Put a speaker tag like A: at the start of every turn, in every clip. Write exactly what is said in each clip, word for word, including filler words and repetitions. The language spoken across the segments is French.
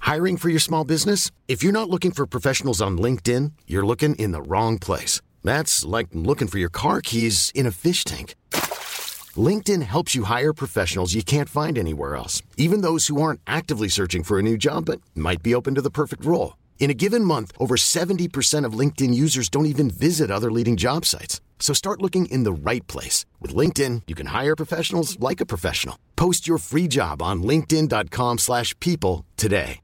A: Hiring for your small business? If you're not looking for professionals on LinkedIn, you're looking in the wrong place. That's like looking for your car keys in a fish tank. LinkedIn helps you hire professionals you can't find anywhere else, even those who aren't actively searching for a new job but might be open to the perfect role. In a given month, over seventy percent of LinkedIn users don't even visit other leading job sites. So start looking in the right place. With LinkedIn, you can hire professionals like a professional. Post your free job on linkedin dot com slash people today.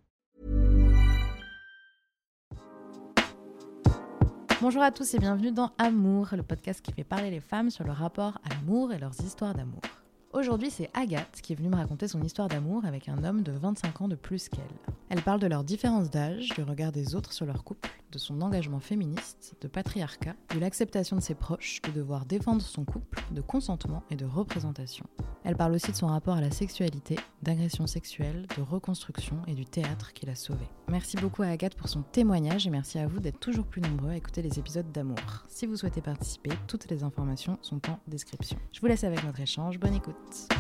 B: Bonjour à tous et bienvenue dans Amour, le podcast qui fait parler les femmes sur le rapport à l'amour et leurs histoires d'amour. Aujourd'hui, c'est Agathe qui est venue me raconter son histoire d'amour avec un homme de vingt-cinq ans de plus qu'elle. Elle parle de leur différence d'âge, du regard des autres sur leur couple, de son engagement féministe, de patriarcat, de l'acceptation de ses proches, de devoir défendre son couple, de consentement et de représentation. Elle parle aussi de son rapport à la sexualité, d'agression sexuelle, de reconstruction et du théâtre qui l'a sauvée. Merci beaucoup à Agathe pour son témoignage et merci à vous d'être toujours plus nombreux à écouter les épisodes d'Amour. Si vous souhaitez participer, toutes les informations sont en description. Je vous laisse avec notre échange, bonne écoute.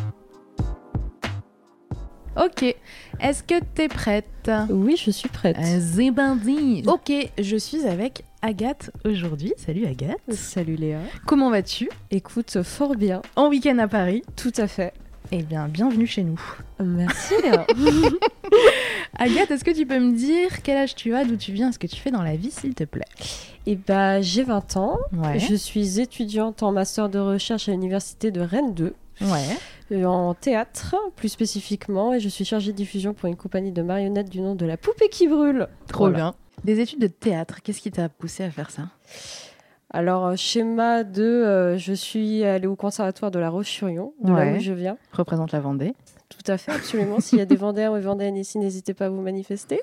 B: Ok, est-ce que t'es prête ?
C: Oui, je suis prête.
B: C'est parti. Ok, je suis avec Agathe aujourd'hui. Salut Agathe.
C: Salut Léa.
B: Comment vas-tu ?
C: Écoute, fort bien.
B: En week-end à Paris ?
C: Tout à fait.
B: Eh bien, bienvenue chez nous.
C: Merci Léa.
B: Agathe, est-ce que tu peux me dire quel âge tu as, d'où tu viens, ce que tu fais dans la vie, s'il te plaît ?
C: Eh bah, j'ai vingt ans.
B: Ouais.
C: Je suis étudiante en master de recherche à l'université de Rennes deux.
B: Ouais.
C: En théâtre, plus spécifiquement, et je suis chargée de diffusion pour une compagnie de marionnettes du nom de La Poupée qui brûle.
B: Trop
C: Voilà.
B: bien. Des études de théâtre, qu'est-ce qui t'a poussé à faire ça ?
C: Alors, schéma deux, euh, je suis allée au conservatoire de La Roche-sur-Yon, de
B: Ouais.
C: là où je viens.
B: Représente la Vendée.
C: Tout à fait, absolument. S'il y a des Vendéens ou Vendéennes ici, n'hésitez pas à vous manifester.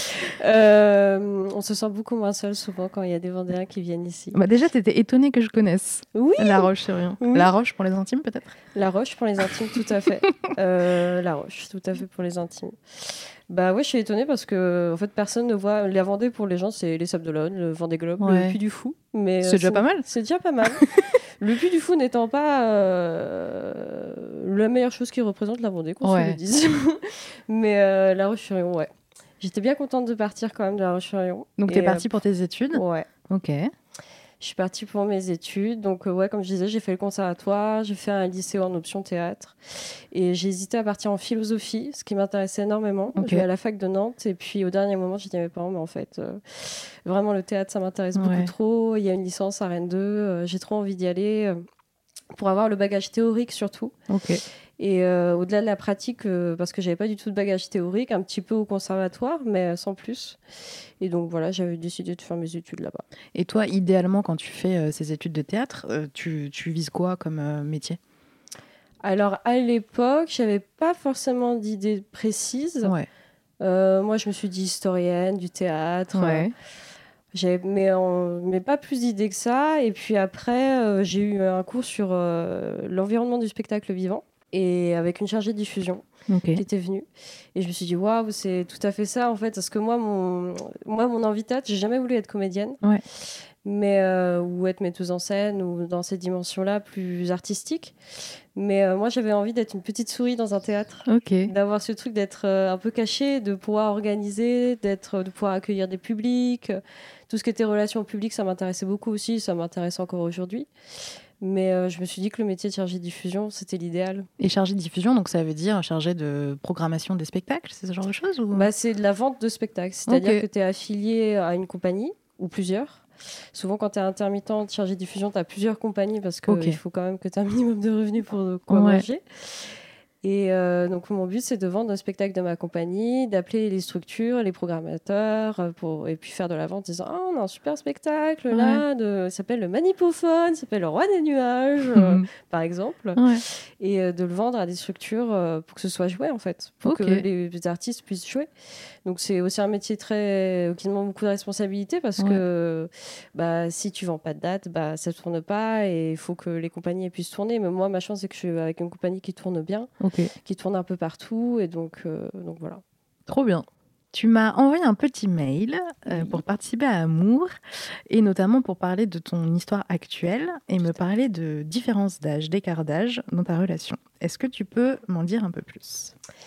C: euh, on se sent beaucoup moins seul souvent quand il y a des Vendéens qui viennent ici.
B: Bah déjà, t'étais étonnée que je connaisse
C: Oui,
B: La Roche-sur-Yon.
C: Oui.
B: La Roche pour les intimes, peut-être ?
C: La Roche pour les intimes, tout à fait. Euh, la Roche, tout à fait pour les intimes. Bah ouais, je suis étonnée parce que en fait, personne ne voit. La Vendée pour les gens, c'est les Sables d'Olonne, le Vendée Globe,
B: Ouais.
C: le Puy du Fou. Mais
B: C'est déjà pas mal.
C: C'est déjà pas mal. Le Puy du Fou n'étant pas euh, la meilleure chose qui représente la Vendée, qu'on
B: Ouais.
C: se le dise. Mais euh, La Roche-sur-Yon, ouais. J'étais bien contente de partir quand même de La Roche-sur-Yon.
B: Donc,
C: Et,
B: t'es partie pour tes études ?
C: euh, Ouais.
B: Ok.
C: Je suis partie pour mes études. Donc, euh, ouais, comme je disais, j'ai fait le conservatoire, j'ai fait un lycée en option théâtre. Et j'ai hésité à partir en philosophie, ce qui m'intéressait énormément.
B: Ok.
C: Je vais à la fac de Nantes. Et puis, au dernier moment, j'ai dit à mes parents, mais en fait, euh, vraiment, le théâtre, ça m'intéresse beaucoup
B: Ouais.
C: trop. Il y a une licence à Rennes deux. euh, j'ai trop envie d'y aller euh, pour avoir le bagage théorique, surtout.
B: Ok.
C: Et euh, au-delà de la pratique, euh, parce que j'avais pas du tout de bagage théorique, un petit peu au conservatoire, mais sans plus. Et donc voilà, j'avais décidé de faire mes études là-bas.
B: Et toi, idéalement, quand tu fais euh, ces études de théâtre, euh, tu, tu vises quoi comme euh, métier ?
C: Alors à l'époque, j'avais pas forcément d'idée précise.
B: Ouais.
C: Euh, moi, je me suis dit historienne du théâtre. Euh, j'avais, mais, en- mais pas plus d'idées que ça. Et puis après, euh, j'ai eu un cours sur euh, l'environnement du spectacle vivant. Et avec une chargée de diffusion
B: Ok.
C: qui était venue. Et je me suis dit, waouh, c'est tout à fait ça, en fait. Parce que moi, mon, moi, mon envie de théâtre, j'ai jamais voulu être comédienne.
B: Ouais.
C: Mais, euh, ou être metteuse en scène, ou dans ces dimensions-là plus artistiques. Mais euh, moi, j'avais envie d'être une petite souris dans un théâtre.
B: Ok.
C: D'avoir ce truc d'être euh, un peu caché, de pouvoir organiser, d'être, de pouvoir accueillir des publics. Tout ce qui était relations publiques, ça m'intéressait beaucoup aussi. Ça m'intéresse encore aujourd'hui. Mais euh, je me suis dit que le métier de chargé de diffusion, c'était l'idéal.
B: Et chargé de diffusion, donc ça veut dire chargé de programmation des spectacles, c'est ce genre de choses ou...
C: Bah, c'est de la vente de spectacles. C'est-à-dire
B: Ok.
C: que tu es affilié à une compagnie ou plusieurs. Souvent, quand tu es intermittent de chargé de diffusion, tu as plusieurs compagnies parce qu'il
B: Ok.
C: faut quand même que tu aies un minimum de revenus pour de quoi
B: Ouais.
C: manger. Et euh, donc, mon but, c'est de vendre un spectacle de ma compagnie, d'appeler les structures, les programmateurs, euh, pour... et puis faire de la vente en disant ah, on a un super spectacle là, de... il s'appelle le Manipophone, il s'appelle le Roi des Nuages, euh,
B: Mhm.
C: par exemple.
B: Ouais.
C: Et euh, de le vendre à des structures euh, pour que ce soit joué, en fait, pour
B: Ok.
C: que les, les artistes puissent jouer. Donc, c'est aussi un métier très... qui demande beaucoup de responsabilité parce
B: Ouais.
C: que bah, si tu vends pas de date, bah, ça ne tourne pas et il faut que les compagnies puissent tourner. Mais moi, ma chance, c'est que je suis avec une compagnie qui tourne bien,
B: Ok.
C: qui tourne un peu partout. Et donc, euh, donc voilà.
B: Trop bien. Tu m'as envoyé un petit mail euh,
C: Oui.
B: pour participer à Amour et notamment pour parler de ton histoire actuelle et me parler de différence d'âge, d'écart d'âge dans ta relation. Est-ce que tu peux m'en dire un peu plus ?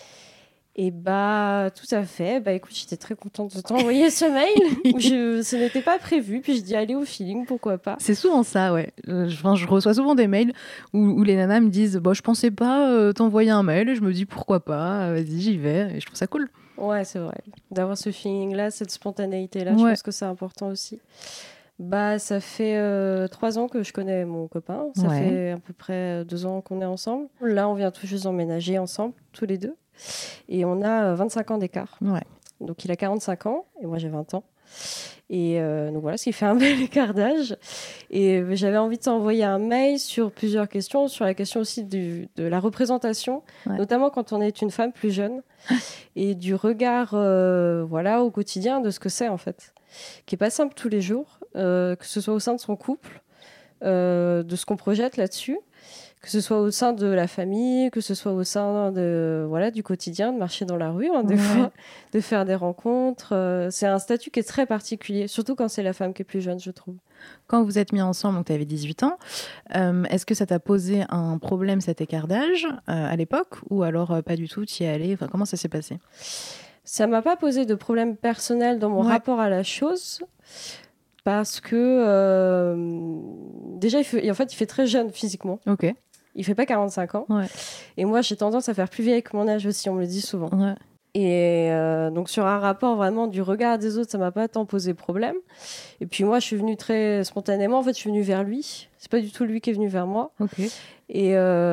C: Et bah, tout à fait. Bah, écoute, j'étais très contente de t'envoyer ce mail. Où je, ce n'était pas prévu. Puis je dis, allez au feeling, pourquoi pas.
B: C'est souvent ça, ouais. Euh, je, je reçois souvent des mails où, où les nanas me disent, bon, je pensais pas euh, t'envoyer un mail. Et je me dis, pourquoi pas, vas-y, j'y vais. Et je trouve ça cool.
C: Ouais, c'est vrai. D'avoir ce feeling-là, cette spontanéité-là,
B: Ouais.
C: je pense que c'est important aussi. Bah, ça fait euh, trois ans que je connais mon copain. Ça
B: Ouais.
C: fait à peu près deux ans qu'on est ensemble. Là, on vient tout juste d'emménager ensemble, tous les deux. Et on a vingt-cinq ans d'écart.
B: Ouais.
C: Donc, il a quarante-cinq ans et moi, j'ai vingt ans. Et euh, donc, voilà, ce qui fait un bel écart d'âge. Et euh, j'avais envie de t'envoyer un mail sur plusieurs questions, sur la question aussi du, de la représentation,
B: Ouais.
C: notamment quand on est une femme plus jeune, et du regard euh, voilà, au quotidien de ce que c'est, en fait, qui n'est pas simple tous les jours, euh, que ce soit au sein de son couple, euh, de ce qu'on projette là-dessus, que ce soit au sein de la famille, que ce soit au sein de, voilà, du quotidien, de marcher dans la rue, hein, des
B: Ouais.
C: fois, de faire des rencontres. Euh, c'est un statut qui est très particulier, surtout quand c'est la femme qui est plus jeune, je trouve.
B: Quand vous êtes mis ensemble, donc tu avais dix-huit ans, euh, est-ce que ça t'a posé un problème, cet écart d'âge, euh, à l'époque, ou alors euh, pas du tout, t'y es allé, enfin, comment ça s'est passé?
C: Ça m'a pas posé de problème personnel dans mon
B: Ouais.
C: rapport à la chose, parce que euh, déjà, il fait, en fait, il fait très jeune physiquement.
B: Ok.
C: Il fait pas quarante-cinq ans.
B: Ouais.
C: Et moi, j'ai tendance à faire plus vieille que mon âge aussi, on me le dit souvent.
B: Ouais.
C: Et euh, donc, sur un rapport vraiment du regard des autres, ça m'a pas tant posé problème. Et puis, moi, je suis venue très spontanément. En fait, je suis venue vers lui. C'est pas du tout lui qui est venu vers moi.
B: Ok.
C: Et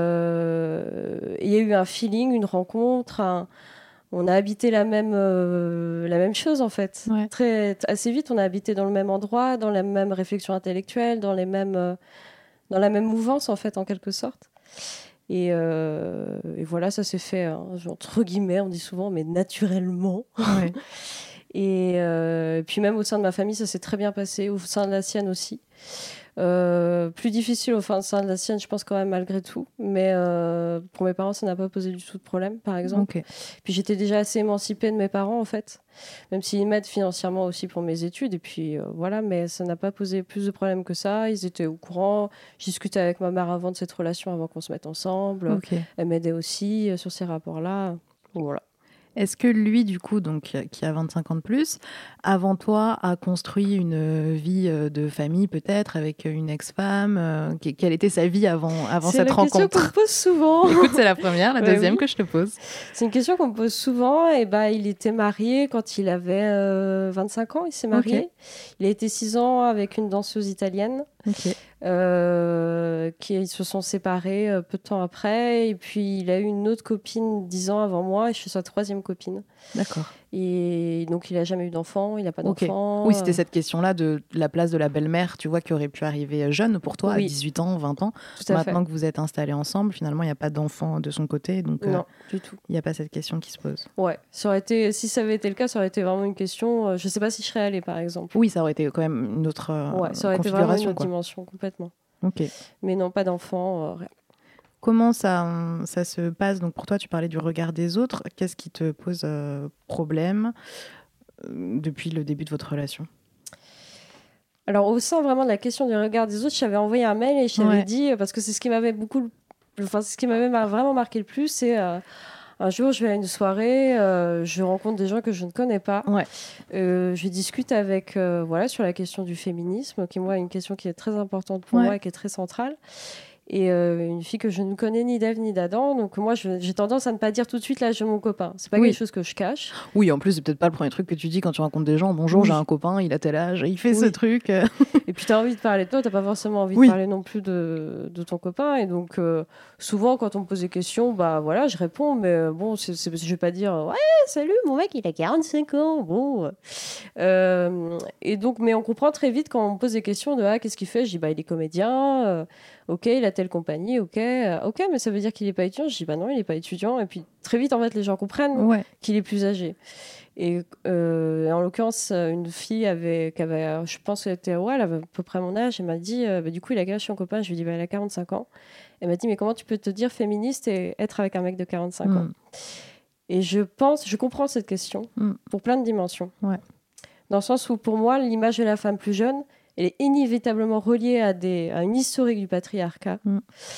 C: euh, il y a eu un feeling, une rencontre. un- On a habité la même, euh, la même chose, en fait.
B: Ouais.
C: Très, assez vite, on a habité dans le même endroit, dans la même réflexion intellectuelle, dans, les mêmes, euh, dans la même mouvance, en fait, en quelque sorte. Et, euh, et voilà, ça s'est fait, hein, entre guillemets, on dit souvent, mais naturellement.
B: Ouais.
C: Et euh, puis même au sein de ma famille, ça s'est très bien passé, au sein de la sienne aussi. Euh, plus difficile au sein de la sienne, je pense quand même, malgré tout. Mais euh, pour mes parents, ça n'a pas posé du tout de problème, par exemple.
B: Ok.
C: Puis j'étais déjà assez émancipée de mes parents, en fait, même s'ils m'aident financièrement aussi pour mes études. Et puis euh, voilà, mais ça n'a pas posé plus de problèmes que ça. Ils étaient au courant. Je discutais avec ma mère avant de cette relation, avant qu'on se mette ensemble.
B: Ok.
C: Elle m'aidait aussi euh, sur ces rapports-là. Donc, voilà.
B: Est-ce que lui, du coup, donc, qui a vingt-cinq ans de plus, avant toi, a construit une vie euh, de famille, peut-être, avec une ex-femme euh, que- Quelle était sa vie avant, avant
C: C'est
B: cette
C: la question qu'on me
B: rencontre?
C: pose souvent.
B: Écoute, c'est la première, la
C: Ouais,
B: deuxième
C: oui.
B: que je te pose.
C: C'est une question qu'on me pose souvent. Et bah, il était marié quand il avait euh, vingt-cinq ans. Il s'est marié.
B: Ok.
C: Il a été six ans avec une danseuse italienne.
B: Ok.
C: Euh, qui ils se sont séparés euh, peu de temps après. Et puis, il a eu une autre copine dix ans avant moi. Et je suis sa troisième copine.
B: D'accord.
C: Et donc, il n'a jamais eu d'enfant. Il n'a pas
B: Ok.
C: d'enfant.
B: Oui, c'était cette question-là de la place de la belle-mère, tu vois, qui aurait pu arriver jeune pour toi,
C: Oui.
B: à dix-huit ans, vingt ans.
C: Tout à fait.
B: Maintenant que vous êtes installés ensemble, finalement, il n'y a pas d'enfant de son côté, donc euh,
C: Non, du tout.
B: il n'y a pas cette question qui se pose.
C: Ouais, ça aurait été, si ça avait été le cas, ça aurait été vraiment une question. euh, je ne sais pas si je serais allée, par exemple.
B: Oui, ça aurait été quand même une autre euh,
C: Ouais, ça aurait été vraiment une
B: configuration.
C: autre
B: Quoi.
C: dimension, complètement.
B: Ok.
C: Mais non, pas d'enfant, euh, rien.
B: Comment ça, ça se passe? Donc pour toi, tu parlais du regard des autres. Qu'est-ce qui te pose euh, problème euh, depuis le début de votre relation?
C: Alors, au sein vraiment de la question du regard des autres, j'avais envoyé un mail et je t'avais
B: Ouais.
C: dit, euh, parce que c'est ce qui m'avait beaucoup, enfin, c'est ce qui m'avait mar- vraiment marqué le plus, c'est euh, un jour, je vais à une soirée, euh, je rencontre des gens que je ne connais pas.
B: Ouais.
C: Euh, je discute avec, euh, voilà, sur la question du féminisme, qui, moi, est une question qui est très importante pour
B: Ouais.
C: moi et qui est très centrale. Et euh, une fille que je ne connais ni d'Ève ni d'Adam. Donc moi, je- j'ai tendance à ne pas dire tout de suite l'âge de mon copain. C'est pas
B: Oui.
C: quelque chose que je cache.
B: Oui, en plus, c'est peut-être pas le premier truc que tu dis quand tu rencontres des gens. Bonjour,
C: Oui.
B: j'ai un copain, il a tel âge, il fait ce
C: Oui.
B: truc. euh.
C: Et puis tu as envie de parler de toi, tu n'as pas forcément envie
B: Oui.
C: de parler non plus de, de ton copain. Et donc euh, souvent, quand on me pose des questions, bah voilà, je réponds. Mais euh, bon, c'est, c'est, je vais pas dire ouais, salut, mon mec, il a quarante-cinq ans. Bon. Euh, et donc, mais on comprend très vite quand on me pose des questions de ah, qu'est-ce qu'il fait? Je dis bah il est comédien. euh, Ok, il a telle compagnie, ok, euh, ok, mais ça veut dire qu'il n'est pas étudiant. Je dis bah non, il n'est pas étudiant. Et puis très vite, en fait, les gens comprennent
B: Ouais.
C: qu'il est plus âgé. Et euh, en l'occurrence, une fille avait, qui avait, je pense qu'elle était, ouais, elle avait à peu près mon âge, elle m'a dit, euh, bah, du coup, il a quel âge son copain? Je lui ai dit, bah, il a quarante-cinq ans. Elle m'a dit, mais comment tu peux te dire féministe et être avec un mec de quarante-cinq ans?
B: Mm.
C: Et je pense, je comprends cette question
B: Mm.
C: pour plein de dimensions.
B: Ouais.
C: Dans le sens où, pour moi, l'image de la femme plus jeune, elle est inévitablement reliée à, des, à une historique du patriarcat.
B: Mm.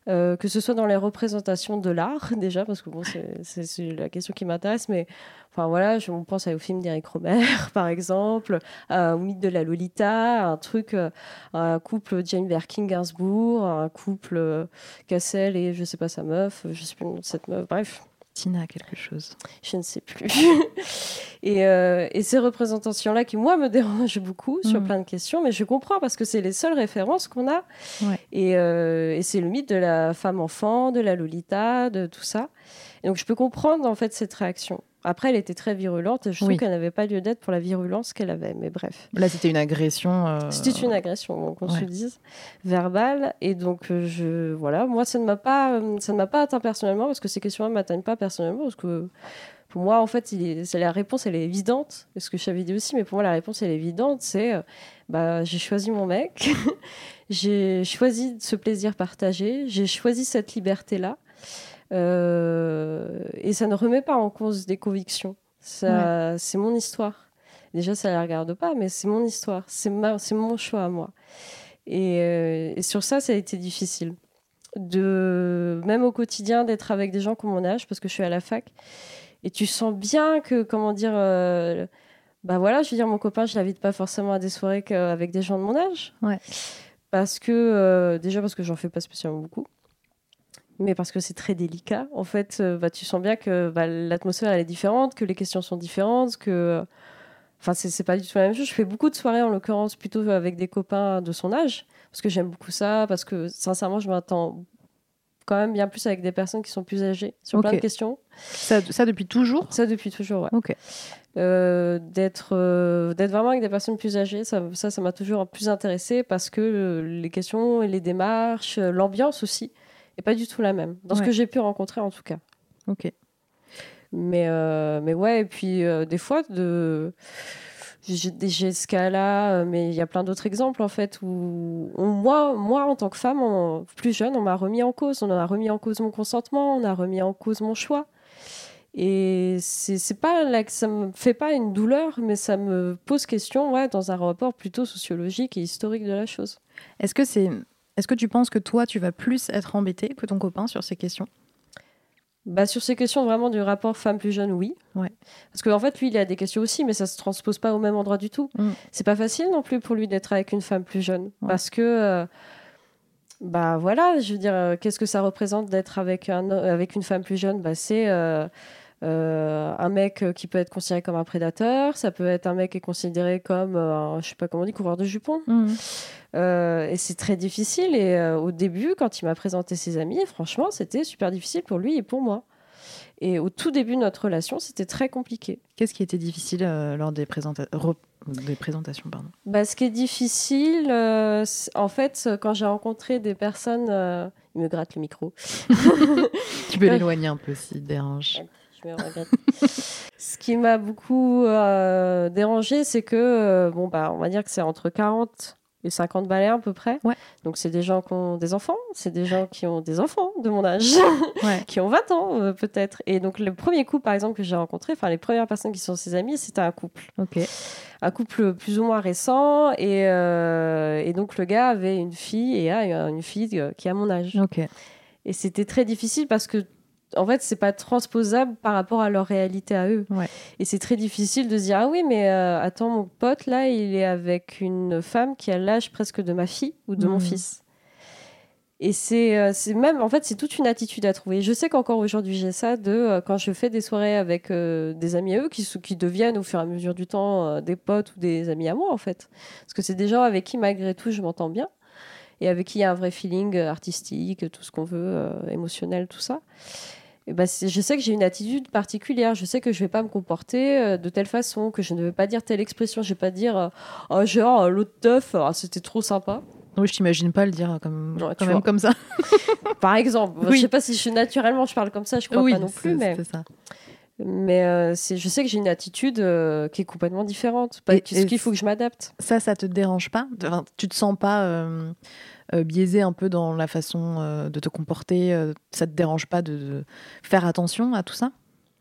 C: Euh, que ce soit dans les représentations de l'art, déjà, parce que bon, c'est, c'est, c'est la question qui m'intéresse, mais enfin voilà, je, on pense au film d'Éric Rohmer, par exemple, à, au mythe de la Lolita, un truc, euh, un couple Jane Birkin-Gainsbourg, un couple euh, Cassel et je sais pas sa meuf, je sais plus le nom de cette meuf, bref.
B: Tina quelque chose.
C: Je ne sais plus. et, euh, et ces représentations-là qui, moi, me dérangent beaucoup sur mmh. plein de questions, mais je comprends parce que c'est les seules références qu'on a.
B: Ouais.
C: Et, euh, et c'est le mythe de la femme-enfant, de la Lolita, de tout ça. Et donc, je peux comprendre, en fait, cette réaction. Après, elle était très virulente et je trouve
B: oui.
C: qu'elle n'avait pas lieu d'être pour la virulence qu'elle avait. Mais bref.
B: Là, c'était une agression. Euh...
C: C'était une agression, donc, qu'on
B: ouais.
C: se dise, verbale. Et donc, je, voilà, moi, ça ne m'a pas, ça ne m'a pas atteint personnellement parce que ces questions-là ne m'atteignent pas personnellement. Parce que pour moi, en fait, il est, c'est, la réponse, elle est évidente. C'est ce que je t'avais dit aussi, mais pour moi, la réponse, elle est évidente. C'est, euh, bah, j'ai choisi mon mec. J'ai choisi ce plaisir partagé. J'ai choisi cette liberté-là. Euh, et ça ne remet pas en cause des convictions. Ça, ouais. C'est mon histoire. Déjà, ça ne la regarde pas, mais c'est mon histoire. C'est, ma, c'est mon choix à moi. Et, euh, et sur ça, ça a été difficile. De, même au quotidien, d'être avec des gens qui ont mon âge, parce que je suis à la fac. Et tu sens bien que, comment dire... Euh, bah voilà, je veux dire, mon copain, je ne l'invite pas forcément à des soirées avec des gens de mon âge.
B: Ouais.
C: Parce que, euh, déjà parce que j'en fais pas spécialement beaucoup. Mais parce que c'est très délicat. En fait, euh, bah, tu sens bien que bah, l'atmosphère elle est différente, que les questions sont différentes, que... Enfin, c'est, c'est pas du tout la même chose. Je fais beaucoup de soirées, en l'occurrence, plutôt avec des copains de son âge, parce que j'aime beaucoup ça, parce que, sincèrement, je m'attends quand même bien plus avec des personnes qui sont plus âgées sur okay. plein de questions.
B: Ça, ça depuis toujours ?
C: Ça depuis toujours, ouais.
B: Ok.
C: Euh, d'être, euh, d'être vraiment avec des personnes plus âgées, ça, ça, ça m'a toujours plus intéressée, parce que euh, les questions et les démarches, euh, l'ambiance aussi, n'est pas du tout la même, dans ouais. ce que j'ai pu rencontrer, en tout cas.
B: Ok.
C: Mais, euh, mais ouais, et puis euh, des fois, de... j'ai, j'ai ce cas-là, mais il y a plein d'autres exemples, en fait, où on, moi, moi, en tant que femme, on, plus jeune, on m'a remis en cause. On a remis en cause mon consentement, on a remis en cause mon choix. Et c'est, c'est pas là que ça me fait pas une douleur, mais ça me pose question, ouais, dans un rapport plutôt sociologique et historique de la chose.
B: Est-ce que c'est... Est-ce que tu penses que toi, tu vas plus être embêtée que ton copain sur ces questions ?
C: Bah, sur ces questions vraiment du rapport femme plus jeune, oui.
B: Ouais.
C: Parce qu'en fait, lui, il a des questions aussi, mais ça ne se transpose pas au même endroit du tout. Mm. C'est pas facile non plus pour lui d'être avec une femme plus jeune. Ouais. Parce que, euh, bah voilà, je veux dire, euh, qu'est-ce que ça représente d'être avec, un, avec une femme plus jeune ? Bah, c'est euh, euh, un mec qui peut être considéré comme un prédateur, ça peut être un mec qui est considéré comme, euh, un, je sais pas comment on dit, coureur de jupons. Mm. Euh, et c'est très difficile. Et euh, au début, quand il m'a présenté ses amis, franchement, c'était super difficile pour lui et pour moi. Et au tout début de notre relation, c'était très compliqué.
B: Qu'est-ce qui était difficile euh, lors des, présenta- re- des présentations pardon.
C: Bah, ce qui est difficile, euh, en fait, quand j'ai rencontré des personnes... Euh... Il me gratte le micro.
B: Tu peux l'éloigner un peu s'il dérange.
C: Je me regrette. Ce qui m'a beaucoup euh, dérangée, c'est que, euh, bon, bah, on va dire que c'est entre quarante et cinquante balais à peu près.
B: Ouais.
C: Donc, c'est des gens qui ont des enfants, c'est des gens qui ont des enfants de mon âge,
B: ouais.
C: qui ont vingt ans euh, peut-être. Et donc, le premier couple, par exemple, que j'ai rencontré, enfin, les premières personnes qui sont ses amies, c'était un couple.
B: Okay.
C: Un couple plus ou moins récent. Et, euh, et donc, le gars avait une fille et a une fille euh, qui a mon âge.
B: Okay.
C: Et c'était très difficile parce que en fait, c'est pas transposable par rapport à leur réalité à eux.
B: Ouais.
C: Et c'est très difficile de se dire, ah oui, mais euh, attends, mon pote, là, il est avec une femme qui a l'âge presque de ma fille ou de mmh. mon fils. Et c'est, euh, c'est même, en fait, c'est toute une attitude à trouver. Je sais qu'encore aujourd'hui, j'ai ça de, euh, quand je fais des soirées avec euh, des amis à eux, qui, qui deviennent au fur et à mesure du temps euh, des potes ou des amis à moi, en fait. Parce que c'est des gens avec qui, malgré tout, je m'entends bien. Et avec qui il y a un vrai feeling artistique, tout ce qu'on veut, euh, émotionnel, tout ça. Et bah, c'est, je sais que j'ai une attitude particulière. Je sais que je ne vais pas me comporter euh, de telle façon, que je ne vais pas dire telle expression. Je ne vais pas dire euh, oh, genre, euh, l'autre teuf, oh, c'était trop sympa.
B: Oui, je t'imagine pas le dire comme,
C: ouais,
B: quand même vois. Comme ça.
C: Par exemple. Oui. Je ne sais pas si je, naturellement je parle comme ça, je ne crois
B: oui,
C: pas non plus. Mais...
B: c'est ça.
C: Mais euh, c'est, je sais que j'ai une attitude euh, qui est complètement différente. Parce qu'il faut que je m'adapte.
B: Ça, ça te dérange pas ? Enfin, tu te sens pas euh, euh, biaisé un peu dans la façon euh, de te comporter euh, ça te dérange pas de, de faire attention à tout ça ?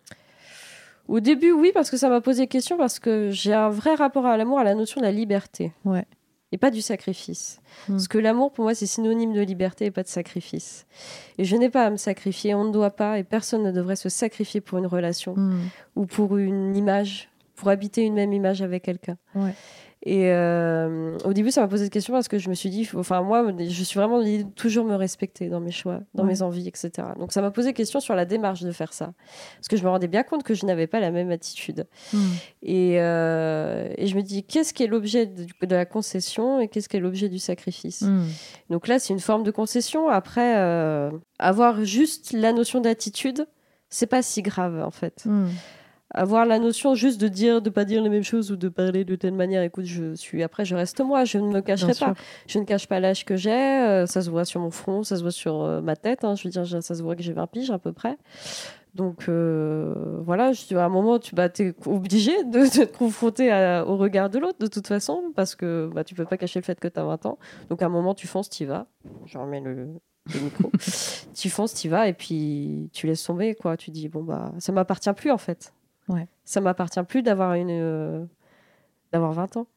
C: Au début, oui, parce que ça m'a posé question, parce que j'ai un vrai rapport à l'amour, à la notion de la liberté.
B: Ouais.
C: et pas du sacrifice. Mmh. Parce que l'amour, pour moi, c'est synonyme de liberté et pas de sacrifice. Et je n'ai pas à me sacrifier, on ne doit pas, et personne ne devrait se sacrifier pour une relation mmh. ou pour une image, pour habiter une même image avec quelqu'un.
B: Ouais.
C: Et euh, au début, ça m'a posé cette question parce que je me suis dit, enfin moi, je suis vraiment de toujours me respecter dans mes choix, dans ouais. mes envies, et cetera. Donc ça m'a posé question sur la démarche de faire ça, parce que je me rendais bien compte que je n'avais pas la même attitude. Mmh. Et, euh, et je me dis, qu'est-ce qui est l'objet de, de la concession et qu'est-ce qui est l'objet du sacrifice. Mmh. Donc là, c'est une forme de concession. Après, euh, avoir juste la notion d'attitude, c'est pas si grave en fait. Mmh. Avoir la notion juste de dire, de pas dire les mêmes choses ou de parler de telle manière. Écoute, je suis après, je reste moi. Je ne me cacherai Bien pas. Sûr. Je ne cache pas l'âge que j'ai. Euh, ça se voit sur mon front, ça se voit sur euh, ma tête. Hein, je veux dire, ça se voit que j'ai vingt piges à peu près. Donc euh, voilà, je, à un moment, tu bah, es obligé de, de te confronter à, au regard de l'autre de toute façon, parce que bah, tu peux pas cacher le fait que tu as vingt ans. Donc à un moment, tu fonces, tu y vas. Je remets le, le micro. Tu fonces, tu y vas et puis tu laisses tomber, quoi. Tu dis, bon, bah, ça m'appartient plus en fait.
B: Ouais.
C: Ça m'appartient plus d'avoir, une, euh, d'avoir vingt ans.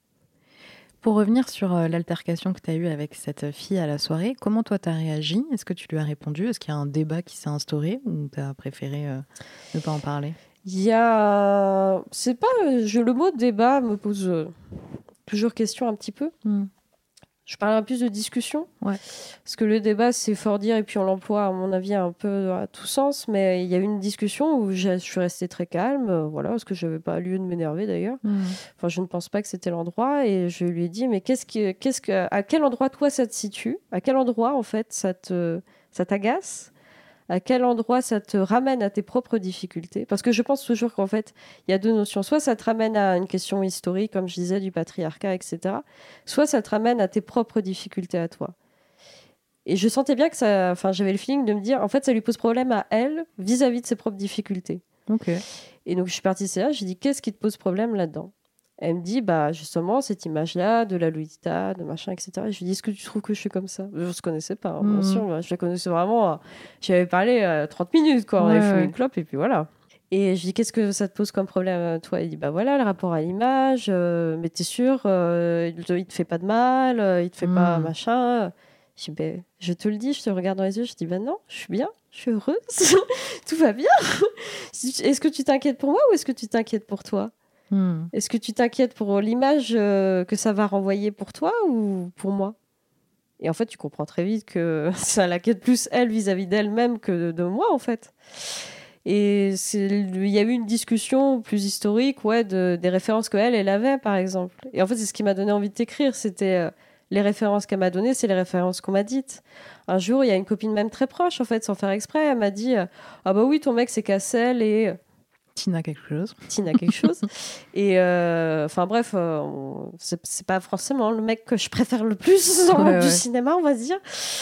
B: Pour revenir sur euh, l'altercation que tu as eue avec cette fille à la soirée, comment toi tu as réagi ? Est-ce que tu lui as répondu ? Est-ce qu'il y a un débat qui s'est instauré ou tu as préféré euh, ne pas en parler ?
C: Il y a... C'est pas... Je... Le mot débat me pose euh, toujours question un petit peu. Mm. Je parle plus de discussion.
B: Ouais.
C: Parce que le débat, c'est fort dire, et puis on l'emploie, à mon avis, un peu à tout sens. Mais il y a eu une discussion où je suis restée très calme, euh, voilà, parce que je n'avais pas lieu de m'énerver d'ailleurs. Mmh. Enfin, je ne pense pas que c'était l'endroit. Et je lui ai dit, mais qu'est-ce qui, qu'est-ce que, à quel endroit, toi, ça te situe ? À quel endroit, en fait, ça, te, ça t'agace ? À quel endroit ça te ramène à tes propres difficultés ? Parce que je pense toujours qu'en fait, il y a deux notions. Soit ça te ramène à une question historique, comme je disais, du patriarcat, et cetera. Soit ça te ramène à tes propres difficultés à toi. Et je sentais bien que ça... Enfin, j'avais le feeling de me dire, en fait, ça lui pose problème à elle vis-à-vis de ses propres difficultés.
B: Okay.
C: Et donc, je suis partie de là, j'ai dit, qu'est-ce qui te pose problème là-dedans ? Elle me dit, bah, justement, cette image-là, de la Lolita, de machin, et cetera. Et je lui dis, est-ce que tu trouves que je suis comme ça ? Je ne se connaissais pas, hein, mmh. bien sûr. Je la connaissais vraiment. J'avais parlé euh, trente minutes, quoi. On ouais, avait fumé ouais. une clope, et puis voilà. Et je lui dis, qu'est-ce que ça te pose comme problème, toi ? Il dit, bah voilà, le rapport à l'image. Euh, mais t'es sûr, euh, il ne te fait pas de mal, euh, il ne te fait mmh. pas machin. Je dis, bah, je te le dis, je te regarde dans les yeux. Je dis, bah non, je suis bien, je suis heureuse. Tout va bien. Est-ce que tu t'inquiètes pour moi ou est-ce que tu t'inquiètes pour toi ? Hmm. Est-ce que tu t'inquiètes pour l'image euh, que ça va renvoyer pour toi ou pour moi ? Et en fait, tu comprends très vite que ça l'inquiète plus elle vis-à-vis d'elle-même que de, de moi, en fait. Et il y a eu une discussion plus historique, ouais, de, des références qu'elle, elle avait, par exemple. Et en fait, c'est ce qui m'a donné envie de t'écrire. C'était euh, les références qu'elle m'a données, c'est les références qu'on m'a dites. Un jour, il y a une copine même très proche, en fait, sans faire exprès, elle m'a dit euh, « Ah bah oui, ton mec, c'est Cassel et... »
B: Tina quelque chose.
C: Tina quelque chose. Et euh, enfin bref, euh, on, c'est, c'est pas forcément le mec que je préfère le plus dans ouais, le ouais. du cinéma, on va dire.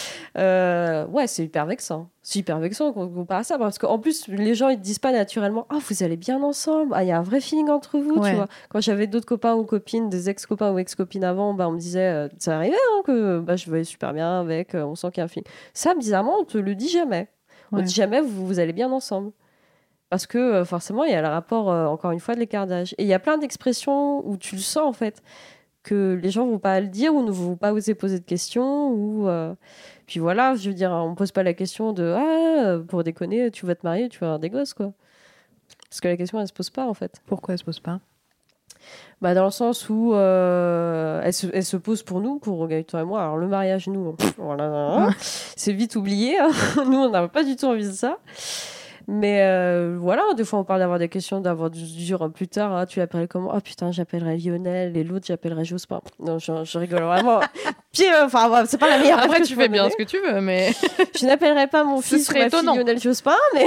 C: Euh, ouais, c'est hyper vexant. C'est hyper vexant qu'on compare à ça. Parce qu'en plus, les gens, ils te disent pas naturellement « Ah, oh, vous allez bien ensemble. Ah, il y a un vrai feeling entre vous. Ouais. » Tu vois. Quand j'avais d'autres copains ou copines, des ex-copains ou ex-copines avant, bah, on me disait euh, « Ça arrivait hein, que bah, je vais super bien avec, euh, on sent qu'il y a un feeling. » Ça, bizarrement, on te le dit jamais. On ouais. dit jamais vous, vous allez bien ensemble. Parce que euh, forcément, il y a le rapport, euh, encore une fois, de l'écart d'âge. Et il y a plein d'expressions où tu le sens, en fait, que les gens ne vont pas le dire ou ne vont pas oser poser de questions. Ou, euh... Puis voilà, je veux dire, on ne pose pas la question de « Ah, pour déconner, tu vas te marier, tu vas avoir des gosses, quoi. » Parce que la question, elle ne se pose pas, en fait.
B: Pourquoi elle ne se pose pas ?
C: Bah, dans le sens où euh, elle, se, elle se pose pour nous, pour Gaëtan et moi. Alors, le mariage, nous, pff, voilà, c'est vite oublié. Hein. Nous, on n'a pas du tout envie de ça. Mais euh, voilà, des fois on parle d'avoir des questions, d'avoir du dur plus tard. Hein, tu l'appelles comment ? Ah oh, putain, j'appellerais Lionel et l'autre j'appellerais Jospin. Non, je, je rigole vraiment. Puis, enfin, euh, c'est pas la meilleure.
B: Après,
C: que
B: tu fais bien ce que tu veux, mais
C: je n'appellerais pas mon fils ou ma fille Lionel Jospin, mais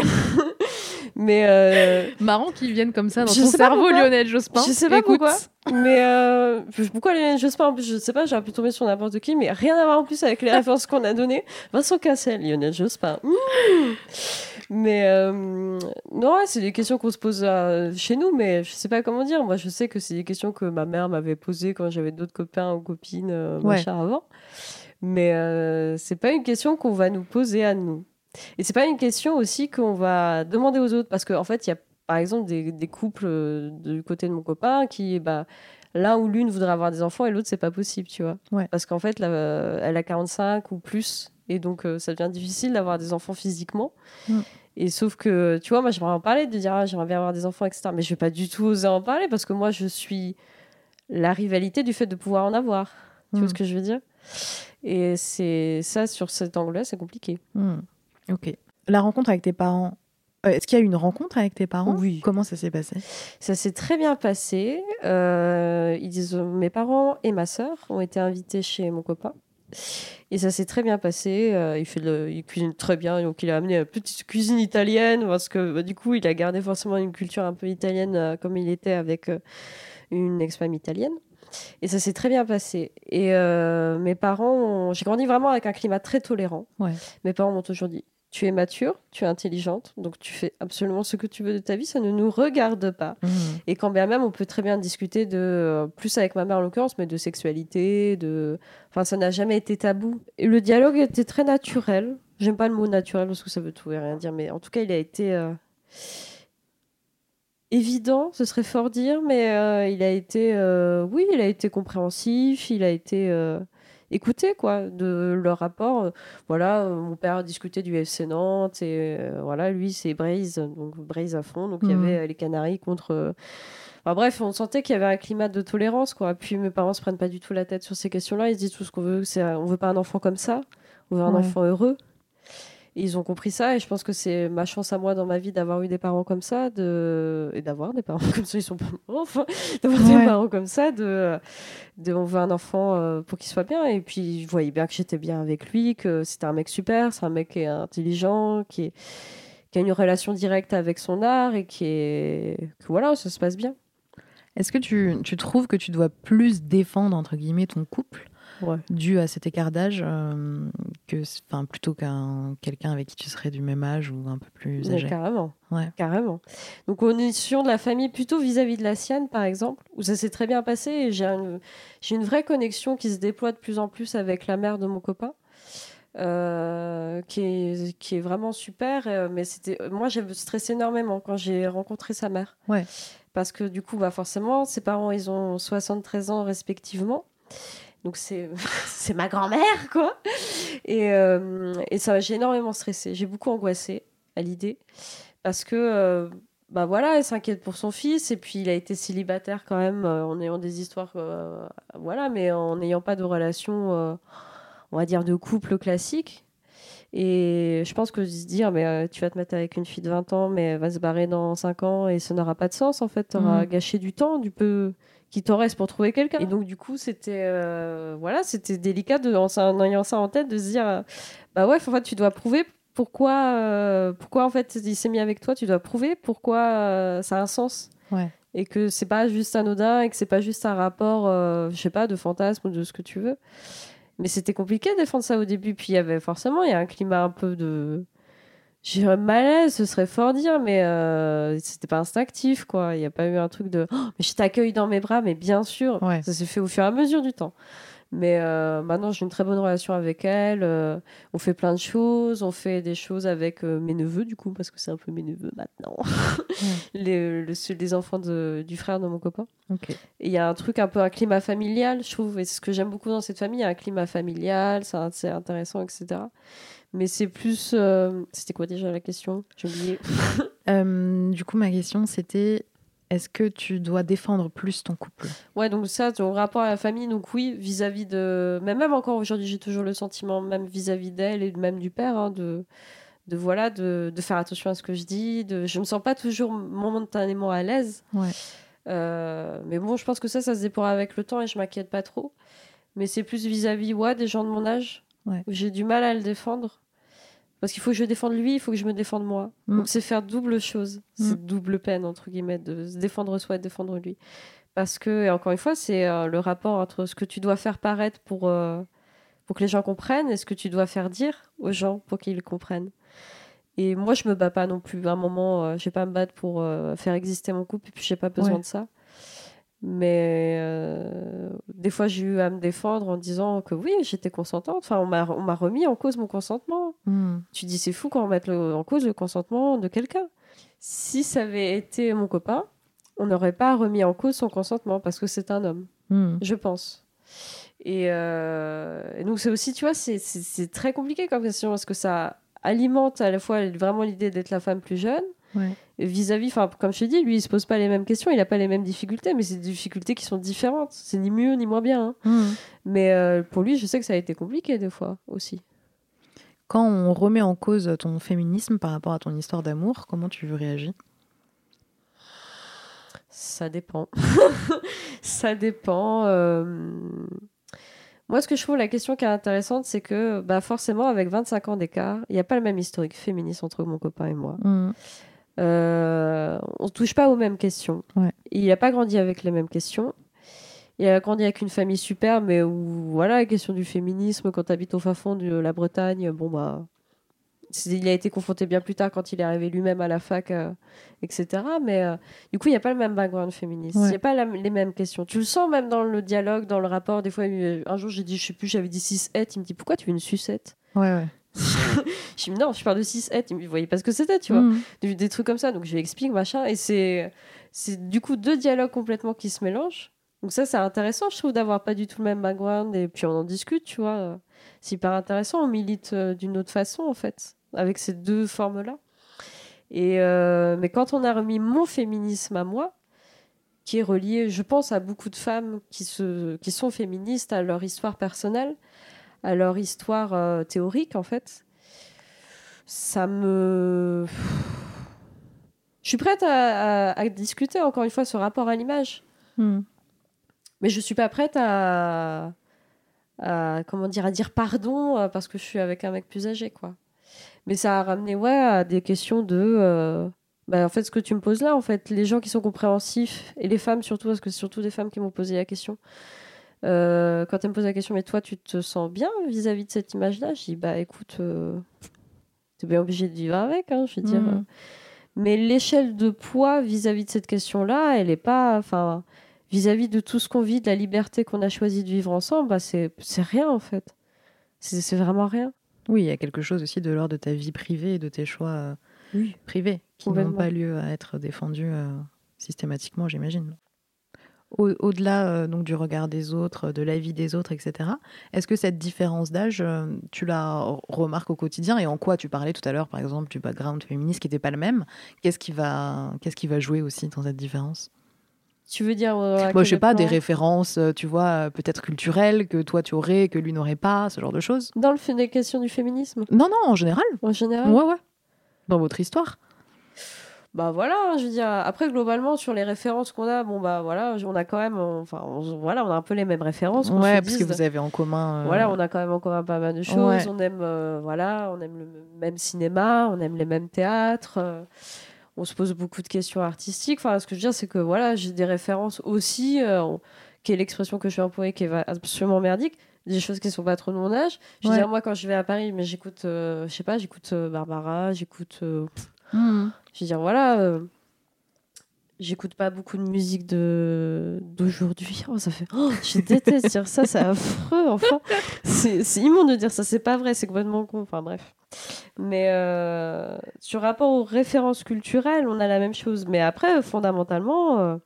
C: mais euh...
B: marrant qu'ils viennent comme ça dans je ton cerveau, Lionel Jospin.
C: Je sais pas
B: Écoute.
C: pourquoi. Mais euh, pourquoi Lionel Jospin ? En plus, je sais pas, j'aurais pu tomber sur n'importe qui, mais rien à voir en plus avec les références qu'on a données. Vincent Cassel, Lionel Jospin. Mmh. Mais euh, non, c'est des questions qu'on se pose euh, chez nous, mais je sais pas comment dire. Moi, je sais que c'est des questions que ma mère m'avait posées quand j'avais d'autres copains ou copines euh,
B: ouais.
C: machin avant. Mais euh, c'est pas une question qu'on va nous poser à nous. Et c'est pas une question aussi qu'on va demander aux autres, parce qu'en fait, il y a par exemple, des, des couples euh, du côté de mon copain qui, bah, l'un ou l'une voudrait avoir des enfants et l'autre, c'est pas possible, tu vois.
B: Ouais.
C: Parce qu'en fait, là, euh, elle a quarante-cinq ou plus. Et donc, euh, ça devient difficile d'avoir des enfants physiquement. Mm. Et sauf que, tu vois, moi, j'aimerais en parler, de dire, ah, j'aimerais bien avoir des enfants, et cetera. Mais je vais pas du tout oser en parler parce que moi, je suis la rivalité du fait de pouvoir en avoir. Tu mm. vois ce que je veux dire ? Et c'est ça, sur cet angle-là, c'est compliqué.
B: Mm. Ok. La rencontre avec tes parents, euh, est-ce qu'il y a eu une rencontre avec tes parents ?
C: Oui.
B: Comment ça s'est passé ?
C: Ça s'est très bien passé. Euh, ils disent, mes parents et ma sœur ont été invités chez mon copain. Et ça s'est très bien passé. Euh, il, fait le, il cuisine très bien, donc il a amené une petite cuisine italienne parce que bah, du coup, il a gardé forcément une culture un peu italienne euh, comme il était avec euh, une ex-femme italienne. Et ça s'est très bien passé. Et euh, mes parents, ont... j'ai grandi vraiment avec un climat très tolérant.
B: Ouais.
C: Mes parents m'ont toujours dit, tu es mature, tu es intelligente, donc tu fais absolument ce que tu veux de ta vie, ça ne nous regarde pas. Mmh. Et quand bien même, on peut très bien discuter de, euh, plus avec ma mère en l'occurrence, mais de sexualité, de... Enfin, ça n'a jamais été tabou. Et le dialogue était très naturel. J'aime pas le mot naturel parce que ça veut tout et rien dire, mais en tout cas, il a été... Euh... évident, ce serait fort dire, mais euh, il a été... Euh... Oui, il a été compréhensif, il a été... Euh... écouter quoi de leur rapport. Voilà, euh, mon père discutait du F C Nantes et euh, voilà, lui c'est Braise, donc Braise à fond, donc il mmh. y avait euh, les Canaries contre euh... enfin, bref, on sentait qu'il y avait un climat de tolérance quoi. Puis mes parents se prennent pas du tout la tête sur ces questions-là, ils se disent tout ce qu'on veut, c'est on veut pas un enfant comme ça, on veut un ouais. enfant heureux. Et ils ont compris ça et je pense que c'est ma chance à moi dans ma vie d'avoir eu des parents comme ça de... et d'avoir des parents comme ça, ils sont pas morts, enfin, d'avoir ouais. des parents comme ça, de... de on veut un enfant euh, pour qu'il soit bien. Et puis je voyais bien que j'étais bien avec lui, que c'était un mec super, c'est un mec qui est intelligent, qui, est... qui a une relation directe avec son art et qui est... que voilà, ça se passe bien.
B: Est-ce que tu, tu trouves que tu dois plus défendre entre guillemets ton couple ouais. dû à cet écart d'âge euh, que, enfin, plutôt qu'un quelqu'un avec qui tu serais du même âge ou un peu plus âgé?
C: Mais carrément,
B: ouais.
C: carrément. Donc on est sur de la famille plutôt vis-à-vis de la sienne, par exemple, où ça s'est très bien passé. Et j'ai une, j'ai une vraie connexion qui se déploie de plus en plus avec la mère de mon copain, euh, qui est qui est vraiment super. Euh, mais c'était, moi j'ai stressé énormément quand j'ai rencontré sa mère.
B: Ouais.
C: Parce que du coup, bah forcément, ses parents, ils ont soixante-treize ans respectivement. Donc, c'est, c'est ma grand-mère, quoi. Et, euh, et ça, j'ai énormément stressé. J'ai beaucoup angoissé à l'idée. Parce que, euh, bah voilà, elle s'inquiète pour son fils. Et puis, il a été célibataire quand même, euh, en ayant des histoires, euh, voilà, mais en n'ayant pas de relation, euh, on va dire, de couple classique. Et je pense que se dire, mais euh, tu vas te mettre avec une fille de vingt ans, mais elle va se barrer dans cinq ans et ça n'aura pas de sens, en fait. Tu auras mmh. gâché du temps, du peu qui t'en reste pour trouver quelqu'un. Et donc, du coup, c'était, euh, voilà, c'était délicat de, en, en ayant ça en tête de se dire, euh, bah ouais, en fait, tu dois prouver pourquoi, euh, pourquoi en fait, il s'est mis avec toi. Tu dois prouver pourquoi euh, ça a un sens.
B: Ouais.
C: Et que c'est pas juste anodin et que c'est pas juste un rapport, euh, je sais pas, de fantasme ou de ce que tu veux. Mais c'était compliqué de défendre ça au début. Puis il y avait forcément, il y a un climat un peu de... Je dirais malaise, ce serait fort dire, mais euh, c'était pas instinctif, quoi. Il n'y a pas eu un truc de... Oh, mais je t'accueille dans mes bras, mais bien sûr. Ouais. Ça s'est fait au fur et à mesure du temps. Mais euh, maintenant, j'ai une très bonne relation avec elle. Euh, on fait plein de choses. On fait des choses avec euh, mes neveux, du coup, parce que c'est un peu mes neveux maintenant. Ouais. les, le, les enfants de, du frère de mon copain.
B: Okay.
C: Et il y a un truc un peu un climat familial, je trouve. Et c'est ce que j'aime beaucoup dans cette famille. Il y a un climat familial, c'est, c'est intéressant, et cetera. Mais c'est plus... Euh... C'était quoi déjà la question ? J'ai oublié.
B: euh, du coup, ma question, c'était... Est-ce que tu dois défendre plus ton couple ?
C: Ouais, donc ça, ton rapport à la famille, donc oui, vis-à-vis de... Mais même encore aujourd'hui, j'ai toujours le sentiment, même vis-à-vis d'elle et même du père, hein, de... de voilà, de... de faire attention à ce que je dis. De... Je me sens pas toujours momentanément à l'aise.
B: Ouais.
C: Euh... Mais bon, je pense que ça, ça se déploie avec le temps et je m'inquiète pas trop. Mais c'est plus vis-à-vis, ouais, des gens de mon âge,
B: ouais.
C: où j'ai du mal à le défendre. Parce qu'il faut que je défende lui, il faut que je me défende moi. Mm. Donc c'est faire double chose. Mm. C'est double peine, entre guillemets, de se défendre soi et de défendre lui. Parce que, et encore une fois, c'est euh, le rapport entre ce que tu dois faire paraître pour, euh, pour que les gens comprennent et ce que tu dois faire dire aux gens pour qu'ils comprennent. Et moi, je me bats pas non plus. À un moment, euh, je vais pas me battre pour euh, faire exister mon couple et puis j'ai pas besoin ouais. de ça. Mais euh, des fois, j'ai eu à me défendre en disant que oui, j'étais consentante. Enfin, on m'a, on m'a remis en cause mon consentement. Mm. Tu dis, c'est fou qu'on remette le, en cause le consentement de quelqu'un. si ça avait été mon copain, on n'aurait pas remis en cause son consentement parce que c'est un homme,
B: Mmh.
C: je pense. Et, euh, et donc c'est aussi, tu vois, c'est, c'est, c'est très compliqué comme question parce que ça alimente à la fois vraiment l'idée d'être la femme plus jeune.
B: Ouais.
C: Vis-à-vis, enfin, comme je t'ai dit, lui, il se pose pas les mêmes questions, il a pas les mêmes difficultés, mais c'est des difficultés qui sont différentes. C'est ni mieux ni moins bien. Hein.
B: Mmh.
C: Mais euh, pour lui, je sais que ça a été compliqué des fois aussi.
B: Quand on remet en cause ton féminisme par rapport à ton histoire d'amour, comment tu réagis ?
C: Ça dépend. Ça dépend. Euh... Moi, ce que je trouve, la question qui est intéressante, c'est que bah, forcément, avec vingt-cinq ans d'écart, il n'y a pas le même historique féministe entre mon copain et moi.
B: Mmh.
C: Euh, on ne touche pas aux mêmes questions.
B: Ouais.
C: Il n'a pas grandi avec les mêmes questions. Il a grandi avec une famille super, mais où, voilà, la question du féminisme, quand tu habites au fin fond de la Bretagne, bon, bah, c'est- il a été confronté bien plus tard quand il est arrivé lui-même à la fac, euh, et cetera. Mais euh, du coup, il n'y a pas le même background féministe. Il
B: Ouais.
C: n'y a pas la- les mêmes questions. Tu le sens même dans le dialogue, dans le rapport. Des fois, il- un jour, j'ai dit, je sais plus, j'avais dit six-sept. Il me dit, pourquoi tu veux une sucette ?
B: Ouais, ouais.
C: Je dis, non, je parle de six-sept. Il me dit, vous voyez pas ce que c'était, tu vois.
B: Mmh.
C: Des, des trucs comme ça. Donc, je lui explique, machin. Et c'est, c'est du coup deux dialogues complètement qui se mélangent. Donc, ça, c'est intéressant, je trouve, d'avoir pas du tout le même background. Et puis, on en discute, tu vois. C'est hyper intéressant. On milite euh, d'une autre façon, en fait, avec ces deux formes-là. Et euh, mais quand on a remis mon féminisme à moi, qui est relié, je pense, à beaucoup de femmes qui, se, qui sont féministes, à leur histoire personnelle, à leur histoire euh, théorique, en fait, ça me... Je suis prête à, à, à discuter, encore une fois, ce rapport à l'image.
B: Mmh.
C: Mais je suis pas prête à, à, comment dire, à dire pardon euh, parce que je suis avec un mec plus âgé, quoi. Mais ça a ramené, ouais, à des questions de... euh, bah, en fait, ce que tu me poses là, en fait, les gens qui sont compréhensifs, et les femmes surtout, parce que c'est surtout des femmes qui m'ont posé la question. Euh, quand elles me posent la question, mais toi, tu te sens bien vis-à-vis de cette image-là ? Je dis, bah écoute, euh, t'es bien obligé de vivre avec, hein, je veux dire.
B: Mmh.
C: Mais l'échelle de poids vis-à-vis de cette question-là, elle est pas... Enfin, vis-à-vis de tout ce qu'on vit, de la liberté qu'on a choisi de vivre ensemble, bah, c'est, c'est rien, en fait. C'est, c'est vraiment rien.
B: Oui, il y a quelque chose aussi de l'ordre de ta vie privée et de tes choix euh,
C: Oui.
B: privés qui n'ont
C: Complètement.
B: pas lieu à être défendus euh, systématiquement, j'imagine. Au- au-delà euh, donc du regard des autres, de l'avis des autres, et cetera, est-ce que cette différence d'âge, euh, tu la r- remarques au quotidien et en quoi tu parlais tout à l'heure, par exemple, du background féministe qui n'était pas le même ? Qu'est-ce qui va, qu'est-ce qui va jouer aussi dans cette différence ?
C: Tu veux dire... euh, à
B: Moi,
C: quel
B: je sais pas, des
C: plan ?
B: références, euh, tu vois, euh, peut-être culturelles que toi tu aurais, que lui n'aurait pas, ce genre de choses.
C: Dans le fait des questions du féminisme,
B: Non, non, en général.
C: en général.
B: Ouais, ouais. Dans votre histoire.
C: Bah voilà, hein, je veux dire. Après, globalement, sur les références qu'on a, bon bah voilà, on a quand même, enfin, on, voilà, on a un peu les mêmes références. qu'on
B: Ouais,
C: se
B: parce
C: dise.
B: que vous avez en commun. euh,
C: Voilà, on a quand même encore pas mal de choses.
B: Ouais.
C: On aime, euh, voilà, on aime le même cinéma, on aime les mêmes théâtres. euh, on se pose beaucoup de questions artistiques. Enfin, ce que je veux dire, c'est que voilà, j'ai des références aussi, euh, on- qui est l'expression que je vais employer, qui est va- absolument merdique. Des choses qui sont pas trop de mon âge. Je veux
B: Ouais.
C: dire, moi, quand je vais à Paris, mais j'écoute, euh, je sais pas, j'écoute euh, Barbara, j'écoute. euh,
B: Mhm.
C: Je veux dire, voilà. euh, J'écoute pas beaucoup de musique de d'aujourd'hui. Oh, ça fait. Oh, je déteste dire ça, c'est affreux. Enfin, c'est c'est immonde de dire ça. C'est pas vrai, c'est complètement con. Enfin bref. Mais euh, sur rapport aux références culturelles, on a la même chose. Mais après, fondamentalement, euh,